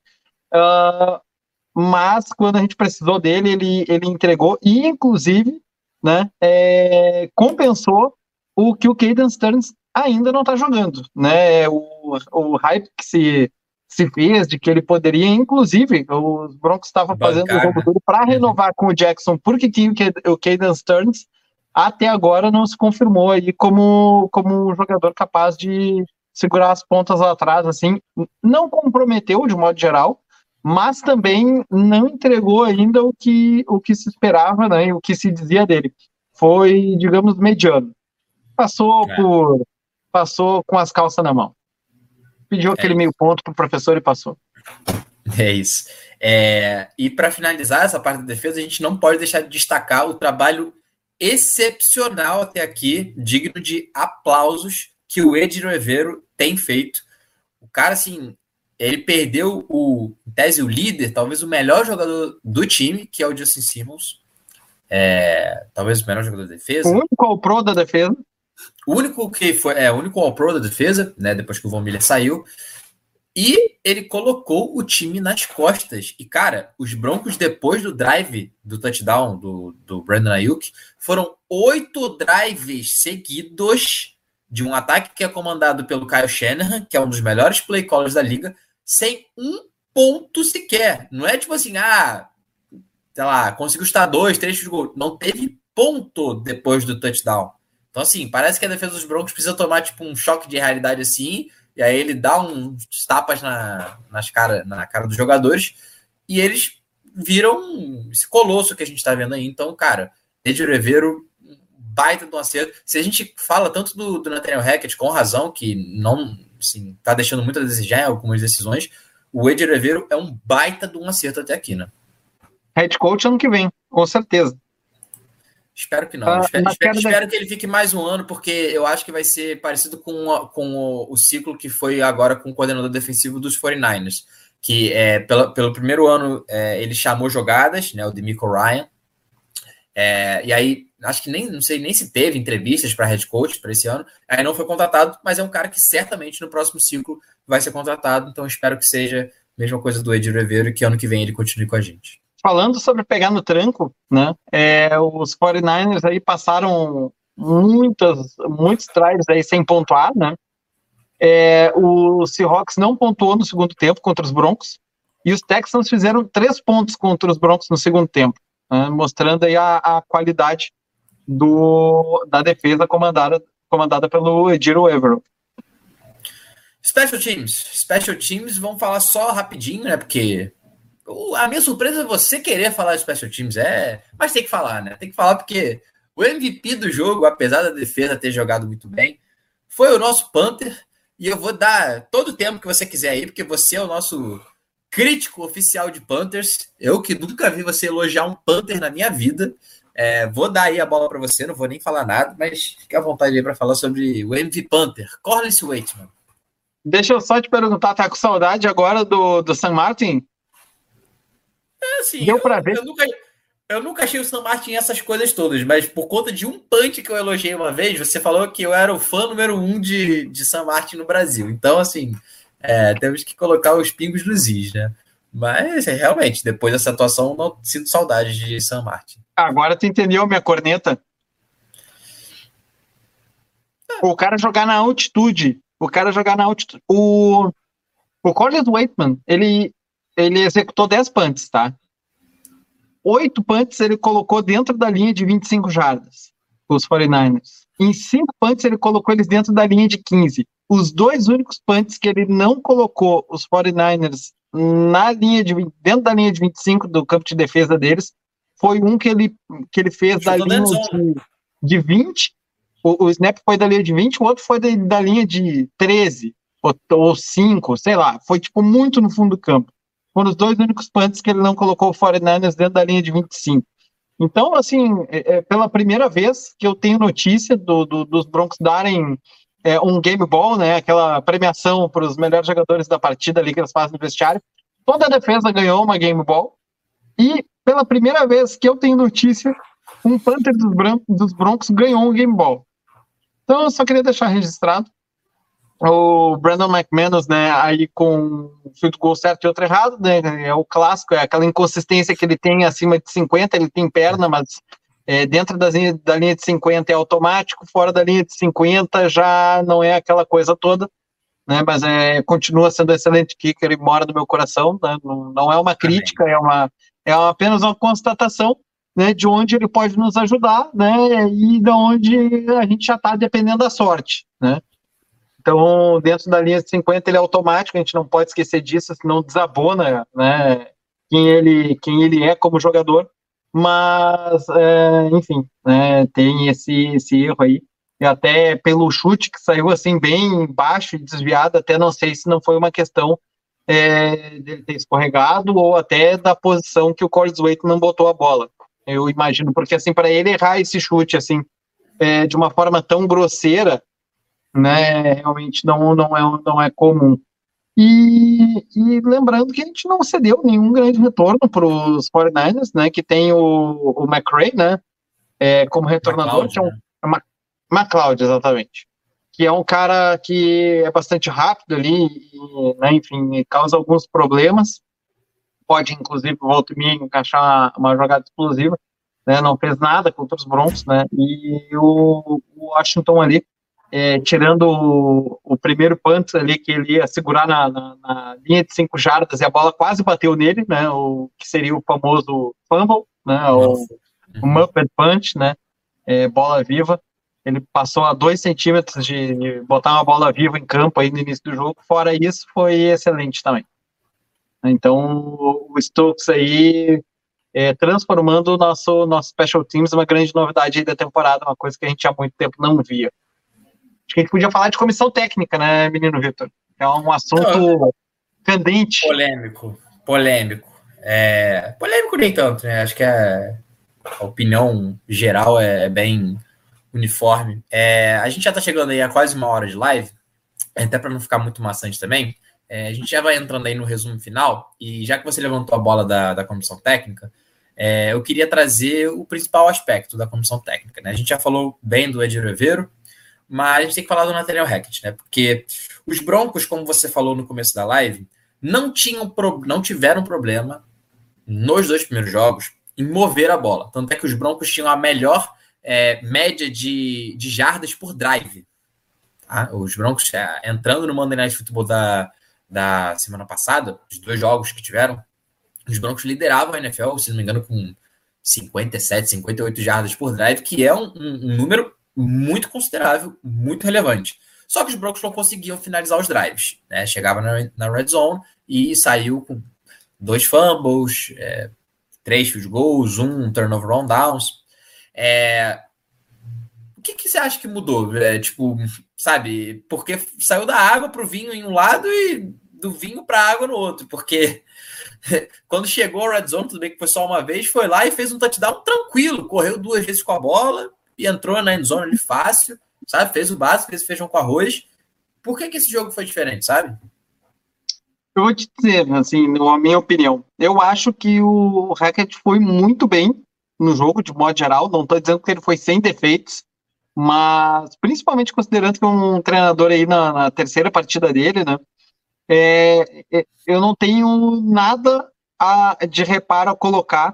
mas quando a gente precisou dele, ele entregou e, inclusive, né, compensou o que o Caden Stearns ainda não está jogando, né? O hype que se fez de que ele poderia, inclusive, os Broncos estavam fazendo o jogo dele para renovar com o Jackson, porque tinha o Caden Stearns, até agora não se confirmou aí como um jogador capaz de segurar as pontas lá atrás, assim, não comprometeu de modo geral, mas também não entregou ainda o que se esperava, né, e o que se dizia dele. Foi, digamos, mediano. Passou com as calças na mão. Pediu aquele meio ponto pro professor e passou. É isso. E para finalizar essa parte da defesa, a gente não pode deixar de destacar o trabalho excepcional até aqui, digno de aplausos, que o Ed Rivero tem feito. O cara, assim, ele perdeu em tese, o líder, talvez o melhor jogador do time, que é o Justin Simmons. Talvez o melhor jogador da defesa. O único all-pro da defesa. O único que foi, o único all-pro da defesa, né, depois que o Von Miller saiu, e ele colocou o time nas costas. E, cara, os Broncos, depois do drive do touchdown do Brandon Ayuk, foram 8 drives seguidos de um ataque que é comandado pelo Kyle Shanahan, que é um dos melhores play callers da liga, sem um ponto sequer. Não é tipo assim, sei lá, conseguiu estar 2, 3 de gol. Não teve ponto depois do touchdown. Então, assim, parece que a defesa dos Broncos precisa tomar, tipo, um choque de realidade assim, e aí ele dá uns tapas na cara dos jogadores, e eles viram esse colosso que a gente tá vendo aí. Então, cara, Ed Rivero, baita do acerto. Se a gente fala tanto do Nathaniel Hackett, com razão, que não, assim, tá deixando muito a desejar em algumas decisões, o Ed Rivero é um baita de um acerto até aqui, né? Head coach ano que vem, com certeza. Espero que não. Espero que ele fique mais um ano, porque eu acho que vai ser parecido com o ciclo que foi agora com o coordenador defensivo dos 49ers, que pelo primeiro ano ele chamou jogadas, né, o DeMeco Ryan, e aí acho que não sei nem se teve entrevistas para head coach para esse ano, aí não foi contratado, mas é um cara que certamente no próximo ciclo vai ser contratado, então espero que seja a mesma coisa do Ed Rivero e que ano que vem ele continue com a gente. Falando sobre pegar no tranco, né, os 49ers aí passaram muitos drives aí sem pontuar, né, o Seahawks não pontuou no segundo tempo contra os Broncos, e os Texans fizeram 3 pontos contra os Broncos no segundo tempo, né, mostrando aí a qualidade da defesa comandada pelo Ejiro Evero. Special Teams, vamos falar só rapidinho, né, porque a minha surpresa é você querer falar de Special Teams, mas tem que falar, né, tem que falar porque o MVP do jogo, apesar da defesa ter jogado muito bem, foi o nosso punter, e eu vou dar todo o tempo que você quiser aí, porque você é o nosso crítico oficial de Panthers. Eu que nunca vi você elogiar um Panther na minha vida. Vou dar aí a bola para você, não vou nem falar nada, mas fique à vontade aí para falar sobre o MVP Panther, Corliss Waitman. Deixa eu só te perguntar, tá com saudade agora do San Martin? Assim, deu para ver. Eu nunca achei o San Martin essas coisas todas, mas por conta de um punch que eu elogiei uma vez, você falou que eu era o fã número 1 de San Martin no Brasil. Então, assim, temos que colocar os pingos nos is, né? Mas, realmente, depois dessa atuação, não sinto saudade de San Martin. Agora tu entendeu minha corneta? O cara jogar na altitude. O Corliss Waitman, ele executou 10 punts, tá? 8 punts ele colocou dentro da linha de 25 jardas, os 49ers. Em 5 punts ele colocou eles dentro da linha de 15. Os 2 únicos punts que ele não colocou os 49ers dentro da linha de 25 do campo de defesa deles, foi um que ele fez da linha de 20, o snap foi da linha de 20, o outro foi da linha de 13, ou 5, sei lá, foi tipo muito no fundo do campo. Foram os 2 únicos punts que ele não colocou o 49ers dentro da linha de 25. Então, assim, pela primeira vez que eu tenho notícia dos Broncos darem um game ball, né, aquela premiação para os melhores jogadores da partida ali que eles fazem no vestiário, toda a defesa ganhou uma game ball, e pela primeira vez que eu tenho notícia, um punter dos Broncos ganhou um game ball. Então, eu só queria deixar registrado. O Brandon McManus, né, aí com o field goal certo e outro errado, né, é o clássico, é aquela inconsistência que ele tem acima de 50, ele tem perna, mas dentro da linha de 50 é automático, fora da linha de 50 já não é aquela coisa toda, né, mas continua sendo excelente kicker e mora no meu coração, né, não é uma crítica, é apenas uma constatação, né, de onde ele pode nos ajudar, né, e de onde a gente já está dependendo da sorte, né. Então, dentro da linha de 50 ele é automático, a gente não pode esquecer disso, senão desabona, né, quem ele é como jogador, mas, enfim, né, tem esse erro aí, e até pelo chute que saiu assim bem baixo e desviado, até não sei se não foi uma questão dele ter escorregado ou até da posição que o Corliss Waitman não botou a bola, eu imagino, porque assim, para ele errar esse chute assim, de uma forma tão grosseira, né, realmente não é comum. E lembrando que a gente não cedeu nenhum grande retorno para os 49ers, né, que tem o McRae, né, como retornador, McLeod, que é McLeod, exatamente, que é um cara que é bastante rápido ali, e, né, enfim, causa alguns problemas, pode inclusive volta e meia encaixar uma jogada explosiva, né, não fez nada contra os Broncos, né, e o Washington ali, tirando o primeiro punt ali, que ele ia segurar na linha de 5 jardas e a bola quase bateu nele, né, o que seria o famoso fumble, né, o Muppet Punch, né, bola viva, ele passou a 2 centímetros de botar uma bola viva em campo aí no início do jogo, fora isso, foi excelente também. Então, o Stokes aí transformando o nosso Special Teams uma grande novidade aí da temporada, uma coisa que a gente há muito tempo não via. Acho que a gente podia falar de comissão técnica, né, menino Vitor? É um assunto candente. Polêmico. Polêmico nem tanto, né? Acho que a opinião geral é bem uniforme. A gente já tá chegando aí a quase 1 hora de live, até para não ficar muito maçante também. A gente já vai entrando aí no resumo final, e já que você levantou a bola da comissão técnica, eu queria trazer o principal aspecto da comissão técnica, né? A gente já falou bem do Ed Rivero, mas a gente tem que falar do Nathaniel Hackett, né? Porque os Broncos, como você falou no começo da live, não tiveram problema nos 2 primeiros jogos em mover a bola. Tanto é que os Broncos tinham a melhor média de jardas por drive. Tá? Os Broncos, entrando no Monday Night Football da semana passada, os 2 jogos que tiveram, os Broncos lideravam a NFL, se não me engano, com 57, 58 jardas por drive, que é um número muito considerável, muito relevante. Só que os Broncos não conseguiam finalizar os drives, né? Chegava na red zone e saiu com 2 fumbles, 3 field goals, 1 turnover on downs. O que você acha que mudou? Sabe, porque saiu da água para o vinho em um lado e do vinho para a água no outro, porque quando chegou a red zone, tudo bem que foi só uma vez, foi lá e fez um touchdown tranquilo, correu 2 vezes com a bola e entrou na end zone ali fácil, sabe, fez o básico, fez feijão com arroz. Por que esse jogo foi diferente, sabe? Eu vou te dizer, assim, na minha opinião, eu acho que o Hackett foi muito bem no jogo, de modo geral. Não estou dizendo que ele foi sem defeitos, mas principalmente considerando que é um treinador aí na terceira partida dele, né? Eu não tenho nada de reparo a colocar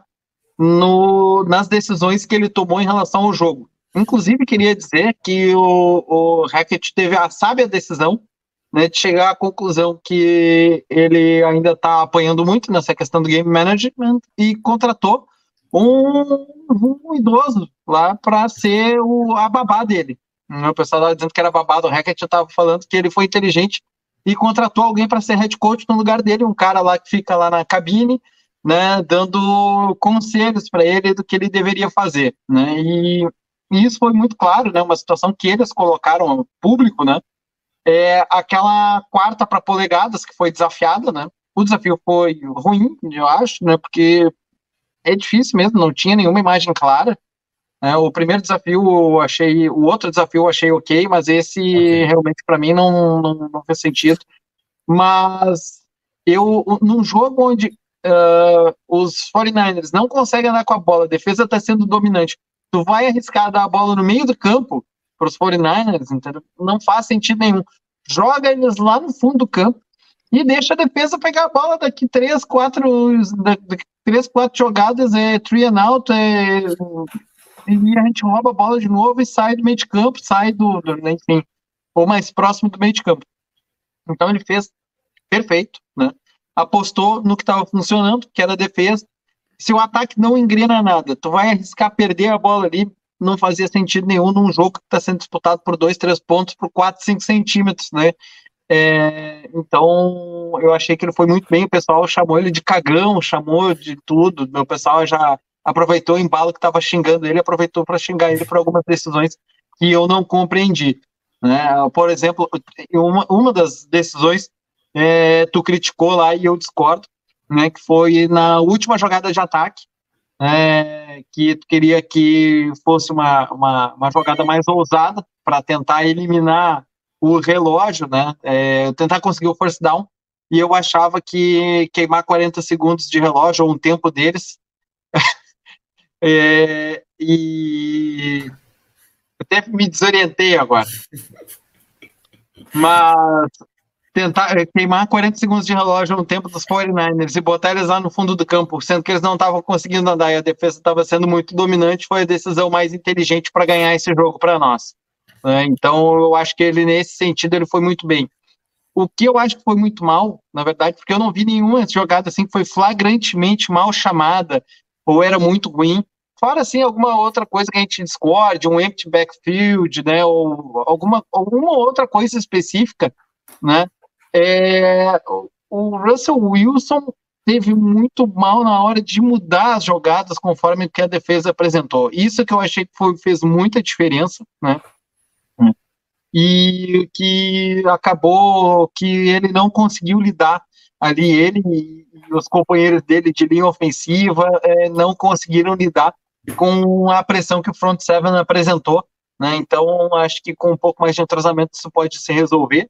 nas decisões que ele tomou em relação ao jogo. Inclusive, queria dizer que o Hackett teve a sábia decisão, né, de chegar à conclusão que ele ainda está apanhando muito nessa questão do game management e contratou um idoso lá para ser a babá dele. O pessoal estava dizendo que era babá do Hackett, eu estava falando que ele foi inteligente e contratou alguém para ser head coach no lugar dele, um cara lá que fica lá na cabine, né, dando conselhos para ele do que ele deveria fazer, né, e isso foi muito claro, né, uma situação que eles colocaram ao público, né, aquela 4ª para polegadas que foi desafiada, né, o desafio foi ruim, eu acho, né, porque é difícil mesmo, não tinha nenhuma imagem clara, né, o primeiro desafio o outro desafio eu achei ok, mas esse realmente para mim não fez sentido, mas num jogo onde os 49ers não conseguem andar com a bola, a defesa está sendo dominante, tu vai arriscar dar a bola no meio do campo para os 49ers, entendeu? Não faz sentido nenhum. Joga eles lá no fundo do campo e deixa a defesa pegar a bola daqui 3, 4 jogadas, 3 and out, e a gente rouba a bola de novo e sai do meio de campo, sai enfim, ou mais próximo do meio de campo. Então ele fez perfeito, né? Apostou no que estava funcionando, que era a defesa. Se o ataque não engrena nada, tu vai arriscar perder a bola ali, não fazia sentido nenhum num jogo que está sendo disputado por 2, 3 pontos, por 4, 5 centímetros, né? Então, eu achei que ele foi muito bem, o pessoal chamou ele de cagão, chamou de tudo, o pessoal já aproveitou o embalo que estava xingando ele, aproveitou para xingar ele por algumas decisões que eu não compreendi, né? Por exemplo, uma das decisões tu criticou lá e eu discordo, né, que foi na última jogada de ataque, que tu queria que fosse uma jogada mais ousada para tentar eliminar o relógio, né, tentar conseguir o first down, e eu achava que queimar 40 segundos de relógio, ou um tempo deles, e até me desorientei agora, mas tentar queimar 40 segundos de relógio no tempo dos 49ers e botar eles lá no fundo do campo, sendo que eles não estavam conseguindo andar e a defesa estava sendo muito dominante, foi a decisão mais inteligente para ganhar esse jogo para nós. Então, eu acho que ele, nesse sentido, ele foi muito bem. O que eu acho que foi muito mal, na verdade, porque eu não vi nenhuma jogada assim que foi flagrantemente mal chamada ou era muito ruim, fora assim alguma outra coisa que a gente discorde, um empty backfield, né, ou alguma outra coisa específica, né. O Russell Wilson teve muito mal na hora de mudar as jogadas conforme o que a defesa apresentou. Isso que eu achei que fez muita diferença, né? E que acabou que ele não conseguiu lidar ali, ele e os companheiros dele de linha ofensiva não conseguiram lidar com a pressão que o front seven apresentou, né? Então acho que com um pouco mais de entrosamento isso pode se resolver,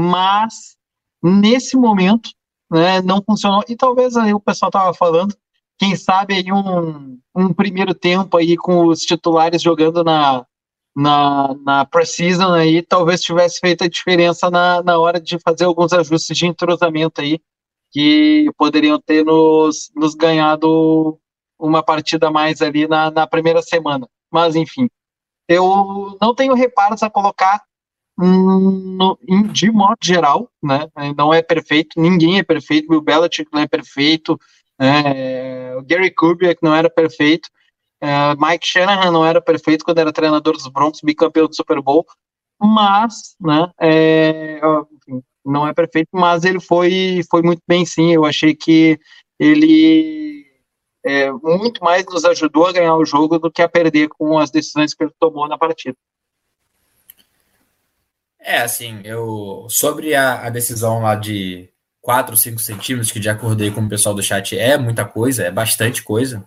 mas nesse momento, né, não funcionou, e talvez aí o pessoal estava falando quem sabe aí um primeiro tempo aí com os titulares jogando na pre-season aí, talvez tivesse feito a diferença na hora de fazer alguns ajustes de entrosamento aí, que poderiam ter nos ganhado uma partida a mais ali na primeira semana. Mas, enfim, eu não tenho reparos a colocar de modo geral, né? Não é perfeito, ninguém é perfeito, Bill Belichick não é perfeito, o Gary Kubiak não era perfeito, Mike Shanahan não era perfeito quando era treinador dos Broncos, bicampeão do Super Bowl, mas, né, enfim, não é perfeito, mas ele foi muito bem, sim. Eu achei que ele muito mais nos ajudou a ganhar o jogo do que a perder com as decisões que ele tomou na partida. Assim, sobre a decisão lá de 4 ou 5 centímetros, que já acordei com o pessoal do chat, é muita coisa, é bastante coisa.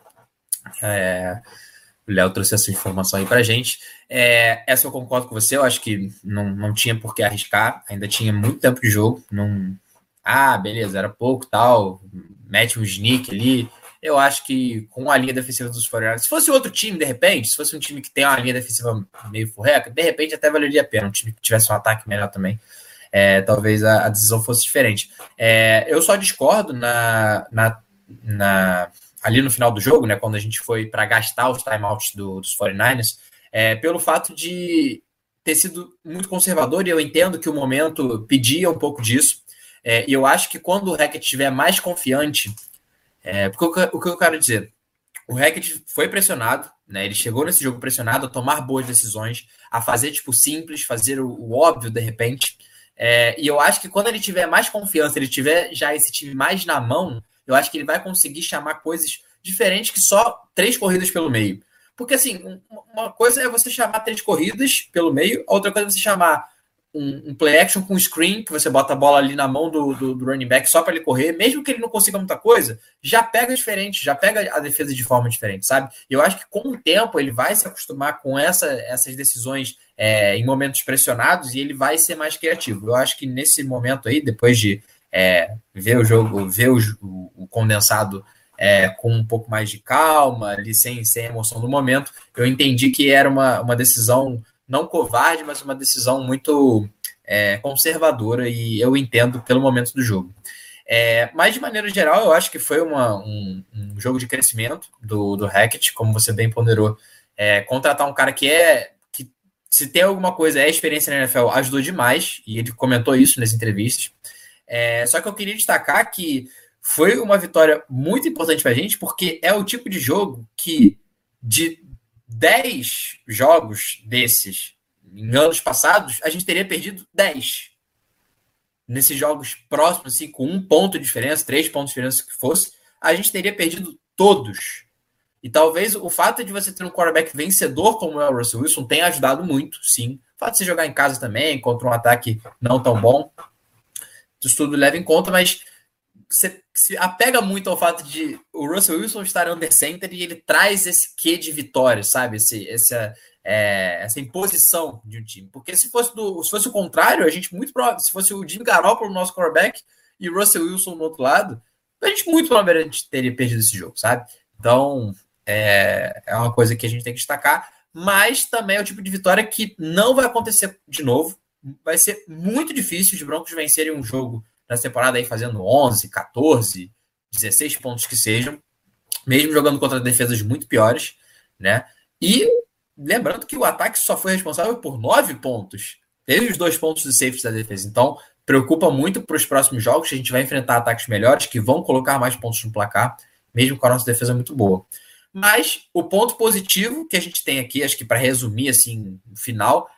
O Léo trouxe essa informação aí pra gente. Essa eu concordo com você, eu acho que não tinha por que arriscar, ainda tinha muito tempo de jogo. Beleza, era pouco tal, mete um sneak ali. Eu acho que com a linha defensiva dos 49ers, se fosse outro time, de repente, se fosse um time que tem uma linha defensiva meio furreca, de repente até valeria a pena, um time que tivesse um ataque melhor também. Talvez a decisão fosse diferente. Eu só discordo ali no final do jogo, né, quando a gente foi para gastar os timeouts dos 49ers, pelo fato de ter sido muito conservador, e eu entendo que o momento pedia um pouco disso, e eu acho que quando o Hackett estiver mais confiante, porque o que eu quero dizer, o Hackett foi pressionado, né, ele chegou nesse jogo pressionado a tomar boas decisões, a fazer simples, fazer o óbvio de repente, e eu acho que quando ele tiver mais confiança, ele tiver já esse time mais na mão, eu acho que ele vai conseguir chamar coisas diferentes que só 3 corridas pelo meio. Porque, assim, uma coisa é você chamar 3 corridas pelo meio, a outra coisa é você chamar um play action com screen, que você bota a bola ali na mão do running back só para ele correr, mesmo que ele não consiga muita coisa, já pega diferente, já pega a defesa de forma diferente, sabe? E eu acho que com o tempo ele vai se acostumar com essas decisões em momentos pressionados e ele vai ser mais criativo. Eu acho que nesse momento aí, depois de ver o jogo, ver o condensado com um pouco mais de calma, ali sem emoção do momento, eu entendi que era uma decisão não covarde, mas uma decisão muito conservadora, e eu entendo pelo momento do jogo. Mas, de maneira geral, eu acho que foi um jogo de crescimento do Hackett, como você bem ponderou. Contratar um cara que se tem alguma coisa, experiência na NFL, ajudou demais, e ele comentou isso nas entrevistas. Só que eu queria destacar que foi uma vitória muito importante para a gente, porque é o tipo de jogo que, de 10 jogos desses em anos passados, a gente teria perdido 10. Nesses jogos próximos, assim, com 1 ponto de diferença, 3 pontos de diferença que fosse, a gente teria perdido todos. E talvez o fato de você ter um quarterback vencedor como é o Russell Wilson tenha ajudado muito, sim. O fato de você jogar em casa também, contra um ataque não tão bom, isso tudo leva em conta, mas você se apega muito ao fato de o Russell Wilson estar under center e ele traz esse quê de vitória, sabe? Essa imposição de um time. Porque se fosse o contrário, a gente muito provável, se fosse o Jimmy Garoppolo, o nosso quarterback, e o Russell Wilson no outro lado, a gente muito provavelmente teria perdido esse jogo, sabe? Então, é uma coisa que a gente tem que destacar, mas também é o tipo de vitória que não vai acontecer de novo. Vai ser muito difícil os Broncos vencerem um jogo nessa temporada aí fazendo 11, 14, 16 pontos que sejam, mesmo jogando contra defesas muito piores, né? E lembrando que o ataque só foi responsável por 9 pontos. Teve os 2 pontos de safety da defesa. Então, preocupa muito para os próximos jogos, que a gente vai enfrentar ataques melhores, que vão colocar mais pontos no placar, mesmo com a nossa defesa muito boa. Mas o ponto positivo que a gente tem aqui, acho que para resumir assim, no final,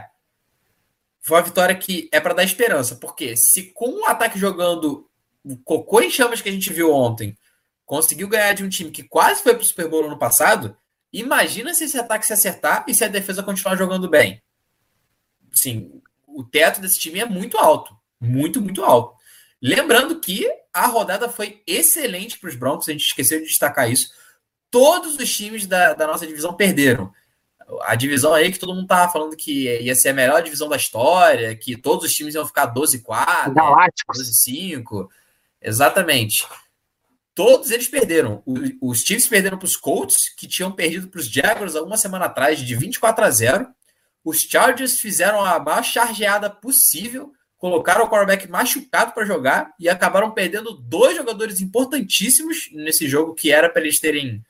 foi uma vitória que é para dar esperança, porque se com o ataque jogando o cocô em chamas que a gente viu ontem, conseguiu ganhar de um time que quase foi para o Super Bowl no ano passado, imagina se esse ataque se acertar e se a defesa continuar jogando bem. Sim, o teto desse time é muito alto, muito, muito alto. Lembrando que a rodada foi excelente para os Broncos, a gente esqueceu de destacar isso. Todos os times da nossa divisão perderam. A divisão aí que todo mundo tava falando que ia ser a melhor divisão da história, que todos os times iam ficar 12-4, 12-5. Exatamente. todos eles perderam. Os Chiefs perderam para os Colts, que tinham perdido para os Jaguars há uma semana atrás, de 24-0. Os Chargers fizeram a maior chargeada possível, colocaram o quarterback machucado para jogar e acabaram perdendo 2 jogadores importantíssimos nesse jogo, que era para eles terem...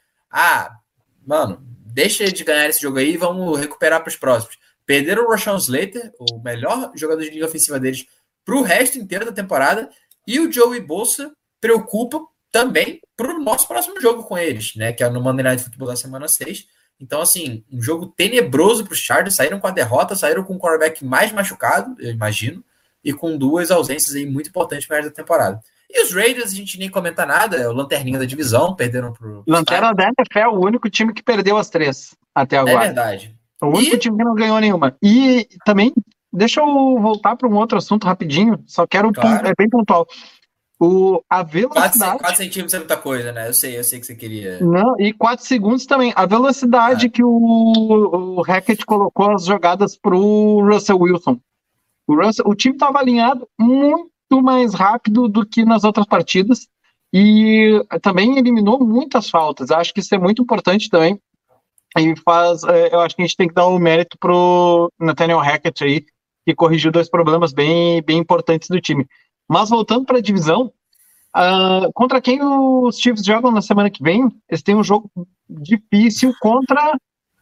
mano, deixa de ganhar esse jogo aí e vamos recuperar para os próximos. Perderam o Rashawn Slater, o melhor jogador de linha ofensiva deles, para o resto inteiro da temporada, e o Joey Bosa preocupa também para o nosso próximo jogo com eles, né, que é no Monday Night Football da semana 6. Então, assim, um jogo tenebroso para os Chargers, saíram com a derrota, saíram com o quarterback mais machucado, eu imagino, e com 2 ausências aí muito importantes para a da temporada. E os Raiders, a gente nem comenta nada, é o lanterninha da divisão, perderam para o... Lanterna da NFL, o único time que perdeu as 3 até agora. É verdade. O único time que não ganhou nenhuma. E também, deixa eu voltar para um outro assunto rapidinho, só quero, é bem pontual. A velocidade... 4 centímetros é muita coisa, né? Eu sei que você queria... Não, e 4 segundos também. A velocidade que o Hackett colocou as jogadas pro Russell Wilson. O time estava alinhado muito mais rápido do que nas outras partidas e também eliminou muitas faltas. Acho que isso é muito importante também. E eu acho que a gente tem que dar o mérito pro Nathaniel Hackett aí, que corrigiu 2 problemas bem, bem importantes do time. Mas voltando para a divisão, contra quem os Chiefs jogam na semana que vem, eles têm um jogo difícil contra...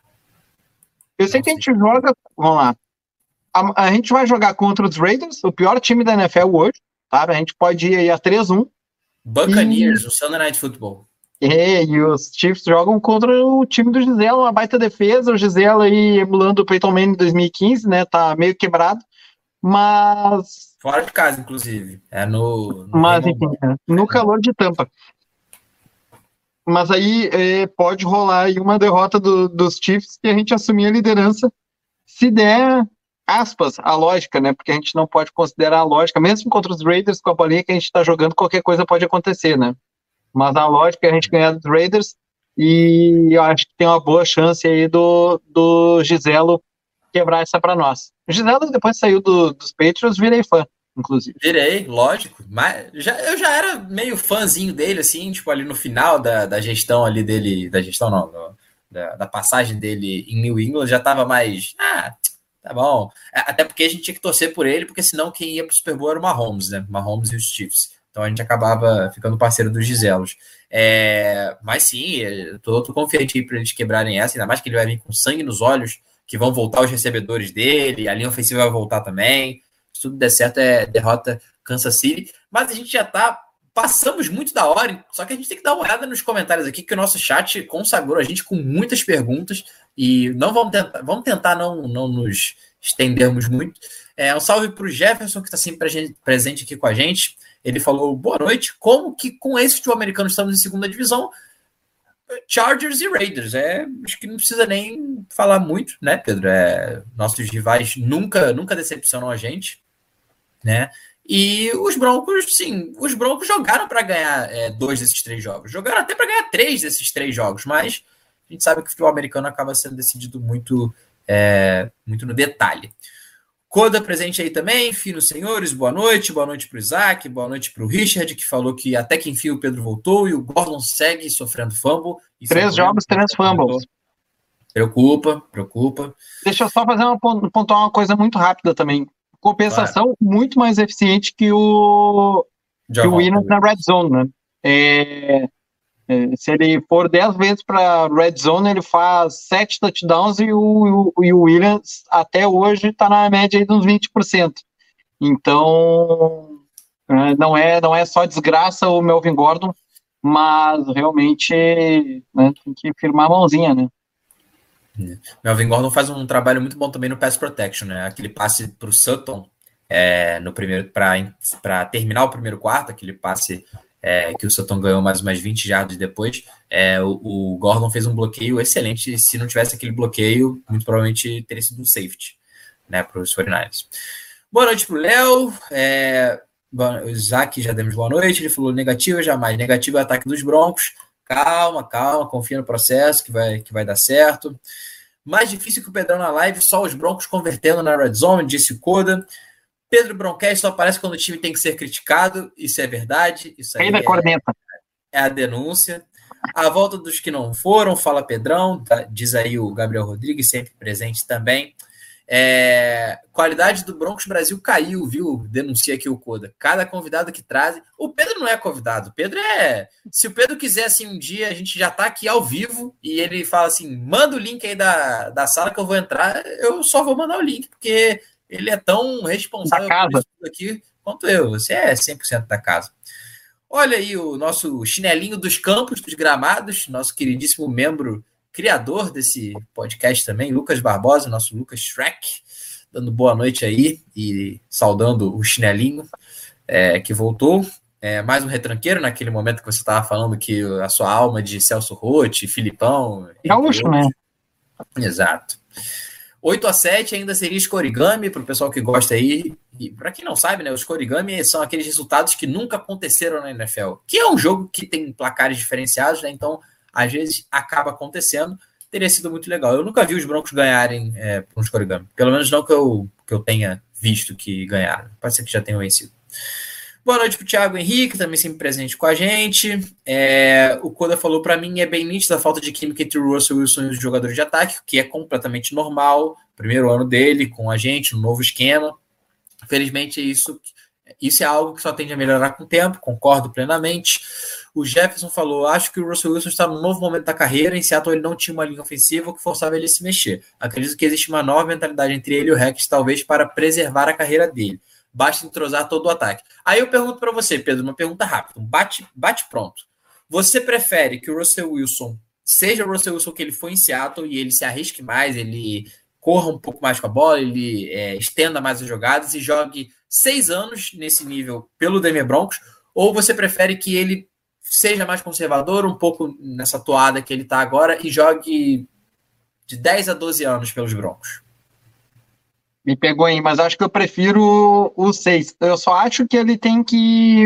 Eu sei que a gente joga... Vamos lá. A gente vai jogar contra os Raiders, o pior time da NFL hoje, tá? A gente pode ir aí a 3-1. Buccaneers, o Sunday Night Football. E os Chiefs jogam contra o time do Gisele, uma baita defesa. O Gisele aí emulando o Peyton Manning em 2015, né? Tá meio quebrado, mas... Fora de casa, inclusive. Mas, enfim, no calor de Tampa. Mas aí pode rolar aí uma derrota dos Chiefs e a gente assumir a liderança se der, aspas, a lógica, né? Porque a gente não pode considerar a lógica, mesmo contra os Raiders, com a bolinha que a gente tá jogando, qualquer coisa pode acontecer, né? Mas a lógica é a gente ganhar dos Raiders e eu acho que tem uma boa chance aí do Giselo quebrar essa para nós. O Giselo, depois saiu dos Patriots, virei fã, inclusive. Virei, lógico. Mas eu já era meio fãzinho dele, assim, tipo, ali no final da gestão ali dele, da gestão não, da passagem dele em New England, já tava mais, tá bom. Até porque a gente tinha que torcer por ele, porque senão quem ia pro Super Bowl era o Mahomes, né? Mahomes e os Chiefs. Então a gente acabava ficando parceiro dos Giselos. Mas sim, eu tô confiante aí pra eles quebrarem essa, ainda mais que ele vai vir com sangue nos olhos, que vão voltar os recebedores dele, a linha ofensiva vai voltar também. Se tudo der certo, derrota Kansas City. Mas a gente já passamos muito da hora, só que a gente tem que dar uma olhada nos comentários aqui, que o nosso chat consagrou a gente com muitas perguntas, e não vamos tentar não nos estendermos muito. Um salve para o Jefferson, que está sempre presente aqui com a gente. Ele falou, boa noite, como que com esse futebol americano estamos em segunda divisão? Chargers e Raiders, acho que não precisa nem falar muito, né, Pedro? Nossos rivais nunca decepcionam a gente, né? E os Broncos, sim, jogaram para ganhar 2 desses 3 jogos, jogaram até para ganhar 3 desses 3 jogos, mas a gente sabe que o futebol americano acaba sendo decidido muito no detalhe. Coda presente aí também, finos senhores, boa noite para o Isaac, boa noite para o Richard, que falou que até que enfim o Pedro voltou e o Gordon segue sofrendo fumble. 3 jogos, 3 fumbles. Preocupa. Deixa eu só pontuar uma coisa muito rápida também. Compensação muito mais eficiente que o Williams na Red Zone, né? Se ele for 10 vezes para Red Zone, ele faz 7 touchdowns e o Williams até hoje está na média aí de uns 20%. Então, não é só desgraça o Melvin Gordon, mas realmente, né, tem que firmar a mãozinha, né? Melvin Gordon faz um trabalho muito bom também no pass protection, né? Aquele passe para o Sutton no primeiro, para terminar o primeiro quarto, aquele passe que o Sutton ganhou mais umas 20 jardas depois. O Gordon fez um bloqueio excelente. Se não tivesse aquele bloqueio, muito provavelmente teria sido um safety, né, para os 49ers. Boa noite para o Léo. O Isaac, já demos boa noite. Ele falou negativa jamais. Negativo é o ataque dos Broncos. Calma, confia no processo que vai dar certo. Mais difícil que o Pedrão na live, só os Broncos convertendo na Red Zone, disse o Coda. Pedro Broncast só aparece quando o time tem que ser criticado. Isso é verdade. Isso aí da corneta. é a denúncia. A volta dos que não foram, fala Pedrão, tá? Diz aí o Gabriel Rodrigues, sempre presente também. Qualidade do Broncos Brasil caiu, viu? Denuncia aqui o Coda. Cada convidado que traz. O Pedro não é convidado. O Pedro é. Se o Pedro quiser, assim, um dia, a gente já tá aqui ao vivo e ele fala assim: manda o link aí da sala que eu vou entrar. Eu só vou mandar o link, porque ele é tão responsável por isso aqui quanto eu. Você é 100% da casa. Olha aí o nosso chinelinho dos campos, dos gramados, nosso queridíssimo membro criador desse podcast também, Lucas Barbosa, nosso Lucas Shrek, dando boa noite aí e saudando o chinelinho que voltou. Mais um retranqueiro naquele momento que você estava falando que a sua alma de Celso Roth, Filipão... Gaúcho, né? Exato. 8-7 ainda seria Scorigami, para o pessoal que gosta aí. E para quem não sabe, né, os Scorigami são aqueles resultados que nunca aconteceram na NFL, que é um jogo que tem placares diferenciados, né? Então, às vezes, acaba acontecendo. Teria sido muito legal. Eu nunca vi os Broncos ganharem por um Scorigami. Pelo menos não que eu tenha visto que ganharam. Pode ser que já tenham vencido. Boa noite para o Thiago Henrique, também sempre presente com a gente. O Coda falou para mim, é bem nítida a falta de química entre o Russell Wilson e os jogadores de ataque, o que é completamente normal. Primeiro ano dele com a gente, um novo esquema. Felizmente, isso é algo que só tende a melhorar com o tempo, concordo plenamente. O Jefferson falou, acho que o Russell Wilson está num novo momento da carreira, em Seattle ele não tinha uma linha ofensiva que forçava ele a se mexer. Acredito que existe uma nova mentalidade entre ele e o Rex, talvez para preservar a carreira dele. Basta entrosar todo o ataque. Aí eu pergunto para você, Pedro, uma pergunta rápida, bate pronto. Você prefere que o Russell Wilson seja o Russell Wilson que ele foi em Seattle e ele se arrisque mais, ele corra um pouco mais com a bola, ele estenda mais as jogadas e jogue 6 anos nesse nível pelo Denver Broncos, ou você prefere que ele seja mais conservador, um pouco nessa toada que ele está agora, e jogue de 10 a 12 anos pelos Broncos? Me pegou aí, mas acho que eu prefiro o 6. Eu só acho que ele tem que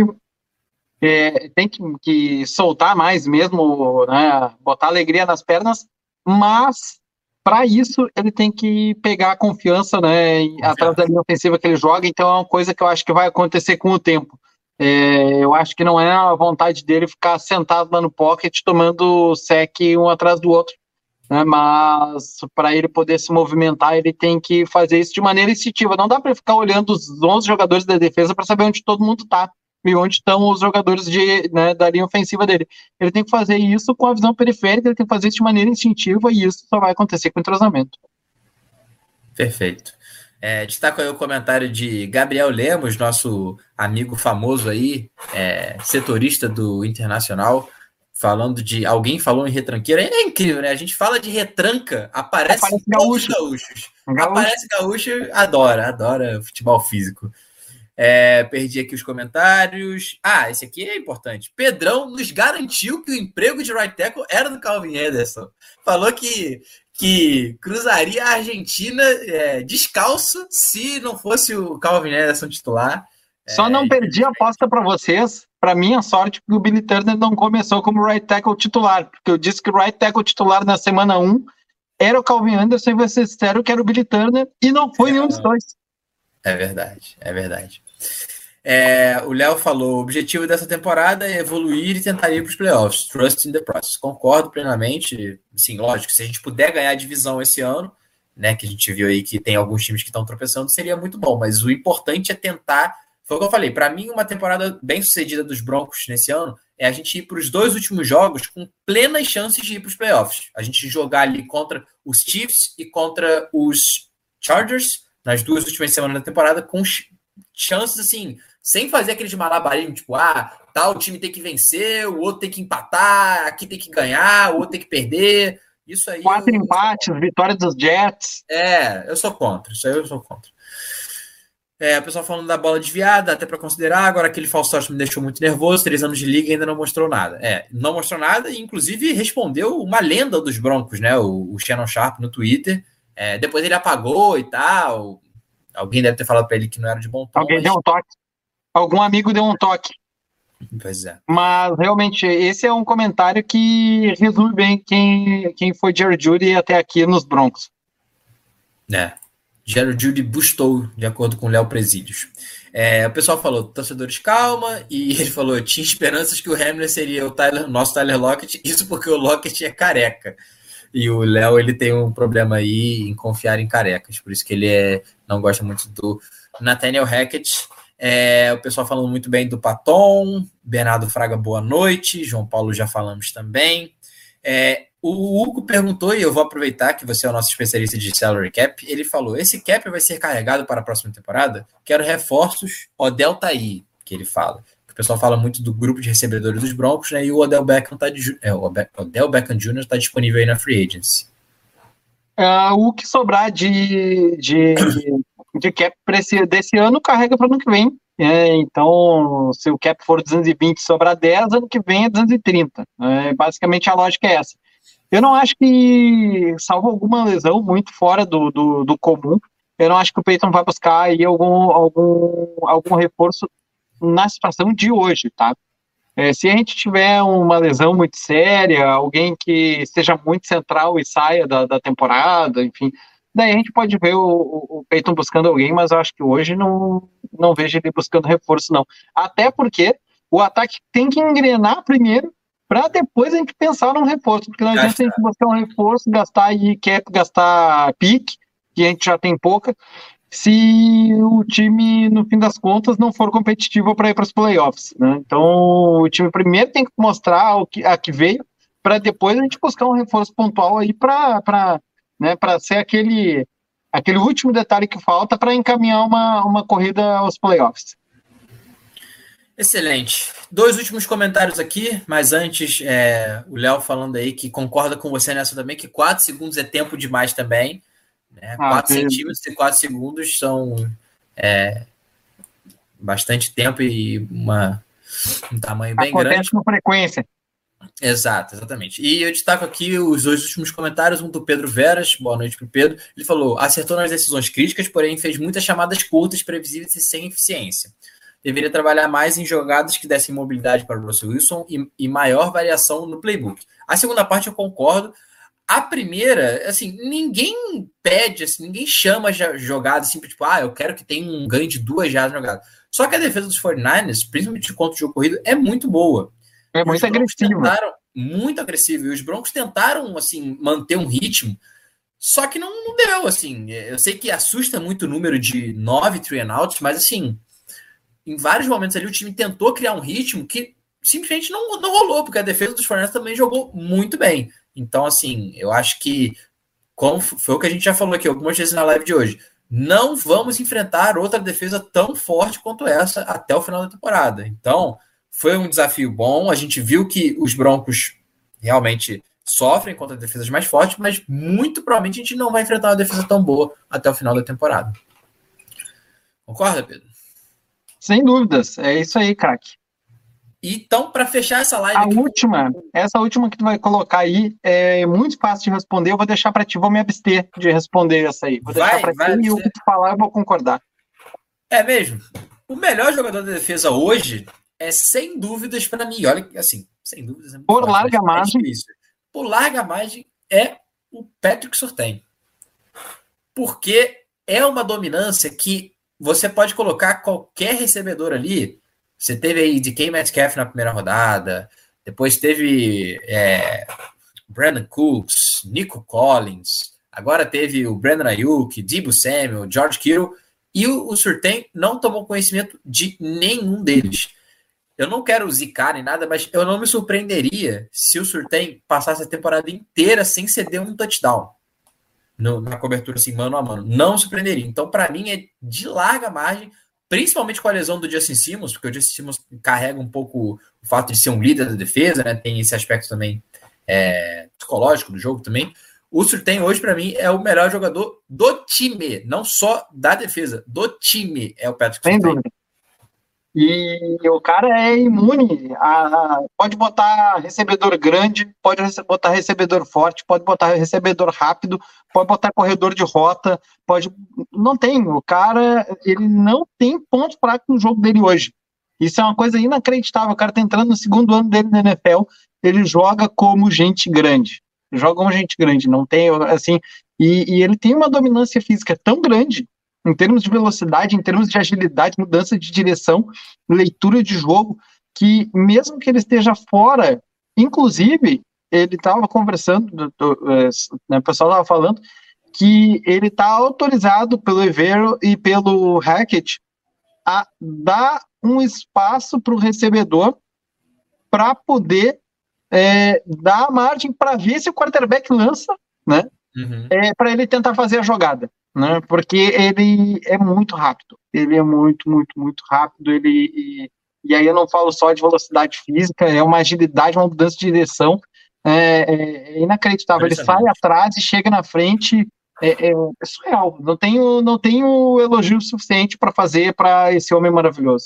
soltar mais mesmo, né? Botar alegria nas pernas, mas para isso ele tem que pegar a confiança, né? Atrás da linha ofensiva que ele joga, então é uma coisa que eu acho que vai acontecer com o tempo. Eu acho que não é a vontade dele ficar sentado lá no pocket tomando sec um atrás do outro, né? Mas para ele poder se movimentar, ele tem que fazer isso de maneira instintiva. Não dá para ficar olhando os 11 jogadores da defesa para saber onde todo mundo está e onde estão os jogadores da linha ofensiva dele. Ele tem que fazer isso com a visão periférica, ele tem que fazer isso de maneira instintiva e isso só vai acontecer com entrosamento. Perfeito. Destaco aí o comentário de Gabriel Lemos, nosso amigo famoso aí, setorista do Internacional, falando de alguém falou em retranqueira. É incrível, né? A gente fala de retranca, aparece gaúchos. Aparece gaúcho, adora futebol físico. Perdi aqui os comentários. Esse aqui é importante. Pedrão nos garantiu que o emprego de right tackle era do Calvin Henderson. Falou que cruzaria a Argentina descalço se não fosse o Calvin Henderson titular. Só não perdi a aposta para vocês, para minha sorte, que o Billy Turner não começou como right tackle titular, porque eu disse que o right tackle titular na semana 1 era o Calvin Henderson e você sincero que era o Billy Turner e não foi nenhum dos dois. É verdade. O Léo falou, o objetivo dessa temporada é evoluir e tentar ir para os playoffs. Trust in the process. Concordo plenamente. Sim, lógico, se a gente puder ganhar a divisão esse ano, né, que a gente viu aí que tem alguns times que estão tropeçando, seria muito bom, mas o importante é tentar. Foi o que eu falei, para mim uma temporada bem sucedida dos Broncos nesse ano é a gente ir para os 2 últimos jogos com plenas chances de ir para os playoffs. A gente jogar ali contra os Chiefs e contra os Chargers nas 2 últimas semanas da temporada com chances assim, sem fazer aqueles malabarismos, tipo, tal time tem que vencer, o outro tem que empatar, aqui tem que ganhar, o outro tem que perder. Isso aí. 4 empates, vitória dos Jets. Eu sou contra. Isso aí eu sou contra. O pessoal falando da bola desviada, até para considerar. Agora, aquele false start me deixou muito nervoso. 3 anos de liga e ainda não mostrou nada. Não mostrou nada e, inclusive, respondeu uma lenda dos Broncos, né? O Shannon Sharpe no Twitter. Depois ele apagou e tal. Alguém deve ter falado para ele que não era de bom tom. Alguém deu um toque. Algum amigo deu um toque. Pois é. Mas, realmente, esse é um comentário que resume bem quem foi Jerry Jeudy até aqui nos Broncos. Jerry Judy bustou, de acordo com o Léo Presídios. O pessoal falou, torcedores, calma, e ele falou, tinha esperanças que o Hamler seria o nosso Tyler Lockett, isso porque o Lockett é careca. E o Léo, ele tem um problema aí em confiar em carecas, por isso que ele não gosta muito do Nathaniel Hackett. O pessoal falando muito bem do Paton, Bernardo Fraga, boa noite, João Paulo já falamos também. O Hugo perguntou, e eu vou aproveitar que você é o nosso especialista de salary cap, ele falou, esse cap vai ser carregado para a próxima temporada? Quero reforços, Odell tá aí, que ele fala. O pessoal fala muito do grupo de recebedores dos Broncos, né, e o Odell Beckham Odell Beckham Jr. está disponível aí na Free Agency. O que sobrar de cap desse ano, carrega para o ano que vem. Então, se o cap for 220 sobrar 10, ano que vem é 230. Basicamente a lógica é essa. Eu não acho que, salvo alguma lesão muito fora do comum, eu não acho que o Peyton vai buscar aí algum reforço na situação de hoje, tá? Se a gente tiver uma lesão muito séria, alguém que esteja muito central e saia da temporada, enfim, daí a gente pode ver o Peyton buscando alguém, mas eu acho que hoje não vejo ele buscando reforço, não. Até porque o ataque tem que engrenar primeiro, para depois a gente pensar num reforço, porque não adianta a gente buscar um reforço, gastar cap, gastar pique, que a gente já tem pouca, se o time, no fim das contas, não for competitivo para ir para os playoffs, né? Então, o time primeiro tem que mostrar a que veio, para depois a gente buscar um reforço pontual aí para ser aquele último detalhe que falta para encaminhar uma corrida aos playoffs. Excelente. 2 últimos comentários aqui, mas antes, o Léo falando aí que concorda com você nessa também, que 4 segundos é tempo demais também. 4 centímetros e 4 segundos são bastante tempo e um tamanho bem grande. Acontece com frequência. Exato, exatamente. E eu destaco aqui os 2 últimos comentários, um do Pedro Veras, boa noite para o Pedro. Ele falou, acertou nas decisões críticas, porém fez muitas chamadas curtas, previsíveis e sem eficiência. Deveria trabalhar mais em jogadas que dessem mobilidade para o Russell Wilson e maior variação no playbook. A segunda parte eu concordo. A primeira, assim, ninguém pede, assim, ninguém chama jogada assim, tipo, eu quero que tenha um ganho de 2 jardas na jogada. Só que a defesa dos 49ers, principalmente contra o jogo corrido, é muito boa. Muito agressiva. Muito agressiva. E os Broncos tentaram, assim, manter um ritmo, só que não deu, assim. Eu sei que assusta muito o número de 9 3-and-outs, mas, assim, em vários momentos ali o time tentou criar um ritmo que simplesmente não rolou, porque a defesa dos 49ers também jogou muito bem. Então, assim, eu acho que, como foi o que a gente já falou aqui algumas vezes na live de hoje, não vamos enfrentar outra defesa tão forte quanto essa até o final da temporada. Então, foi um desafio bom. A gente viu que os Broncos realmente sofrem contra defesas mais fortes, mas muito provavelmente a gente não vai enfrentar uma defesa tão boa até o final da temporada. Concorda, Pedro? Sem dúvidas. É isso aí, craque. Então, para fechar essa live... Essa última que tu vai colocar aí é muito fácil de responder. Eu vou deixar para ti, vou me abster de responder essa aí. Vou deixar para ti e o que tu falar eu vou concordar. É mesmo? O melhor jogador da defesa hoje é, sem dúvidas, para mim, olha, assim, sem dúvidas... Por larga margem. Por larga margem é o Patrick Surtain. Porque é uma dominância que você pode colocar qualquer recebedor ali. Você teve aí DK Metcalf na primeira rodada, depois teve Brandon Cooks, Nico Collins, agora teve o Brandon Ayuk, Deebo Samuel, George Kittle, e o Surtain não tomou conhecimento de nenhum deles. Eu não quero zicar nem nada, mas eu não me surpreenderia se o Surtain passasse a temporada inteira sem ceder um touchdown na cobertura assim, mano a mano. Não me surpreenderia. Então, para mim, é de larga margem, principalmente com a lesão do Justin Simmons, porque o Justin Simmons carrega um pouco o fato de ser um líder da defesa, né? Tem esse aspecto também psicológico do jogo também. O Surtain hoje, para mim, é o melhor jogador do time, não só da defesa, do time é o Patrick Surtain. Sem dúvida. E o cara é imune pode botar recebedor grande, pode botar recebedor forte, pode botar recebedor rápido, pode botar corredor de rota, não tem, o cara, ele não tem ponto fraco no jogo dele hoje. Isso é uma coisa inacreditável. O cara tá entrando no 2º ano dele na NFL, ele joga como gente grande. Não tem, assim, E ele tem uma dominância física tão grande, em termos de velocidade, em termos de agilidade, mudança de direção, leitura de jogo, que mesmo que ele esteja fora, inclusive, ele estava conversando, o pessoal estava falando, que ele está autorizado pelo Evero e pelo Hackett a dar um espaço para o recebedor para poder dar margem para ver se o quarterback lança, né? Para ele tentar fazer a jogada, né? Porque ele é muito rápido, ele é muito, muito, muito rápido, e aí eu não falo só de velocidade física, é uma agilidade, uma mudança de direção inacreditável. Ele sai atrás e chega na frente, é surreal. Não tenho elogio suficiente para fazer para esse homem maravilhoso.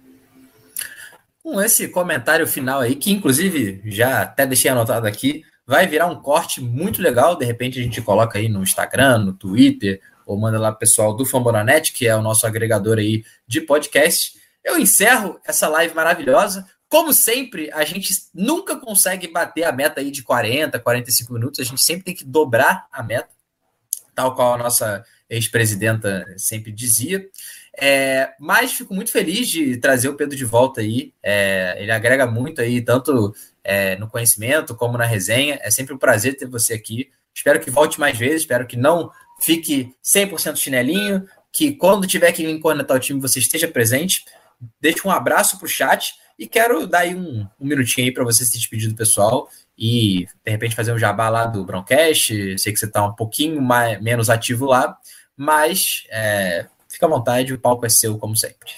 Com esse comentário final aí, que inclusive já até deixei anotado aqui, vai virar um corte muito legal. De repente a gente coloca aí no Instagram, no Twitter, ou manda lá pro pessoal do Fambonanet, que é o nosso agregador aí de podcast. Eu encerro essa live maravilhosa. Como sempre, a gente nunca consegue bater a meta aí de 40, 45 minutos. A gente sempre tem que dobrar a meta, tal qual a nossa ex-presidenta sempre dizia. Mas fico muito feliz de trazer o Pedro de volta aí. Ele agrega muito aí, tanto no conhecimento como na resenha. É sempre um prazer ter você aqui. Espero que volte mais vezes, espero que não fique 100% chinelinho, que quando tiver que cornetar o time você esteja presente. Deixo um abraço para o chat e quero dar aí um minutinho aí para você se despedir do pessoal e, de repente, fazer um jabá lá do Broncast. Sei que você está um pouquinho menos ativo lá, mas fica à vontade, o palco é seu, como sempre.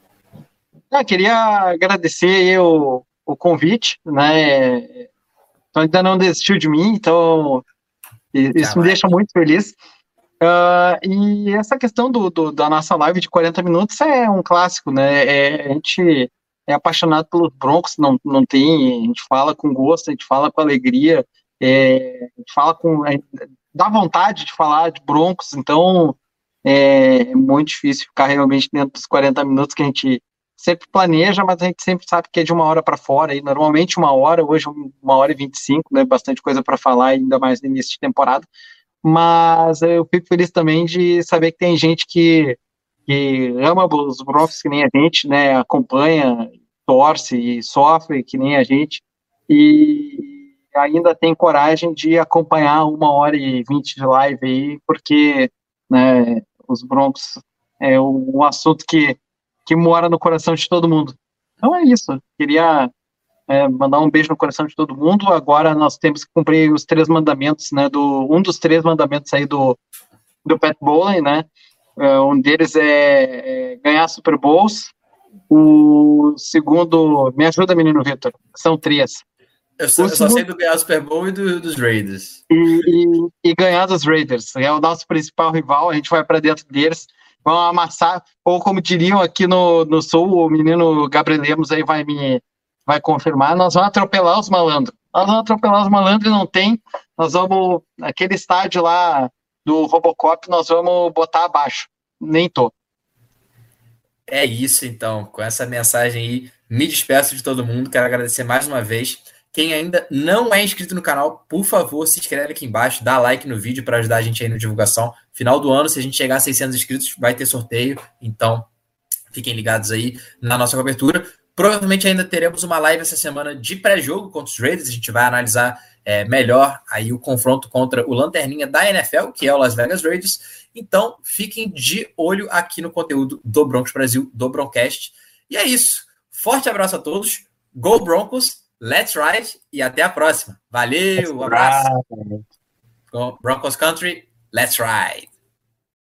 Queria agradecer o convite, né? Então, ainda não desistiu de mim, então isso me deixa muito feliz. E essa questão da nossa live de 40 minutos é um clássico, né? A gente é apaixonado pelos Broncos, não tem, a gente fala com gosto, a gente fala com alegria, a gente fala dá vontade de falar de Broncos, então é muito difícil ficar realmente dentro dos 40 minutos que a gente sempre planeja, mas a gente sempre sabe que é de 1 hora para fora, e normalmente 1 hora, hoje 1h25, né? Bastante coisa para falar, ainda mais no início de temporada. Mas eu fico feliz também de saber que tem gente que ama os Broncos que nem a gente, né, acompanha, torce e sofre que nem a gente, e ainda tem coragem de acompanhar 1h20 de live aí, porque, né, os Broncos é um assunto que mora no coração de todo mundo. Então é isso, queria mandar um beijo no coração de todo mundo. Agora nós temos que cumprir os 3 mandamentos, né? Um dos 3 mandamentos aí do Pat Bowlen, né? Um deles é ganhar Super Bowls. O segundo, me ajuda, menino Vitor, são 3. Eu só sei do ganhar Super Bowl e dos Raiders. E ganhar dos Raiders. É o nosso principal rival, a gente vai para dentro deles. Vão amassar, ou como diriam aqui no Sul, o menino Gabriel Lemos aí vai confirmar, nós vamos atropelar os malandros. E não tem, nós vamos, aquele estádio lá do Robocop, nós vamos botar abaixo. Nem tô. É isso, então. Com essa mensagem aí, me despeço de todo mundo. Quero agradecer mais uma vez. Quem ainda não é inscrito no canal, por favor, se inscreve aqui embaixo, dá like no vídeo para ajudar a gente aí na divulgação. Final do ano, se a gente chegar a 600 inscritos, vai ter sorteio. Então, fiquem ligados aí na nossa cobertura. Provavelmente ainda teremos uma live essa semana de pré-jogo contra os Raiders. A gente vai analisar melhor aí o confronto contra o lanterninha da NFL, que é o Las Vegas Raiders. Então, fiquem de olho aqui no conteúdo do Broncos Brasil, do Broncast. E é isso. Forte abraço a todos. Go Broncos, let's ride e até a próxima. Valeu, um abraço. Broncos Country, let's ride.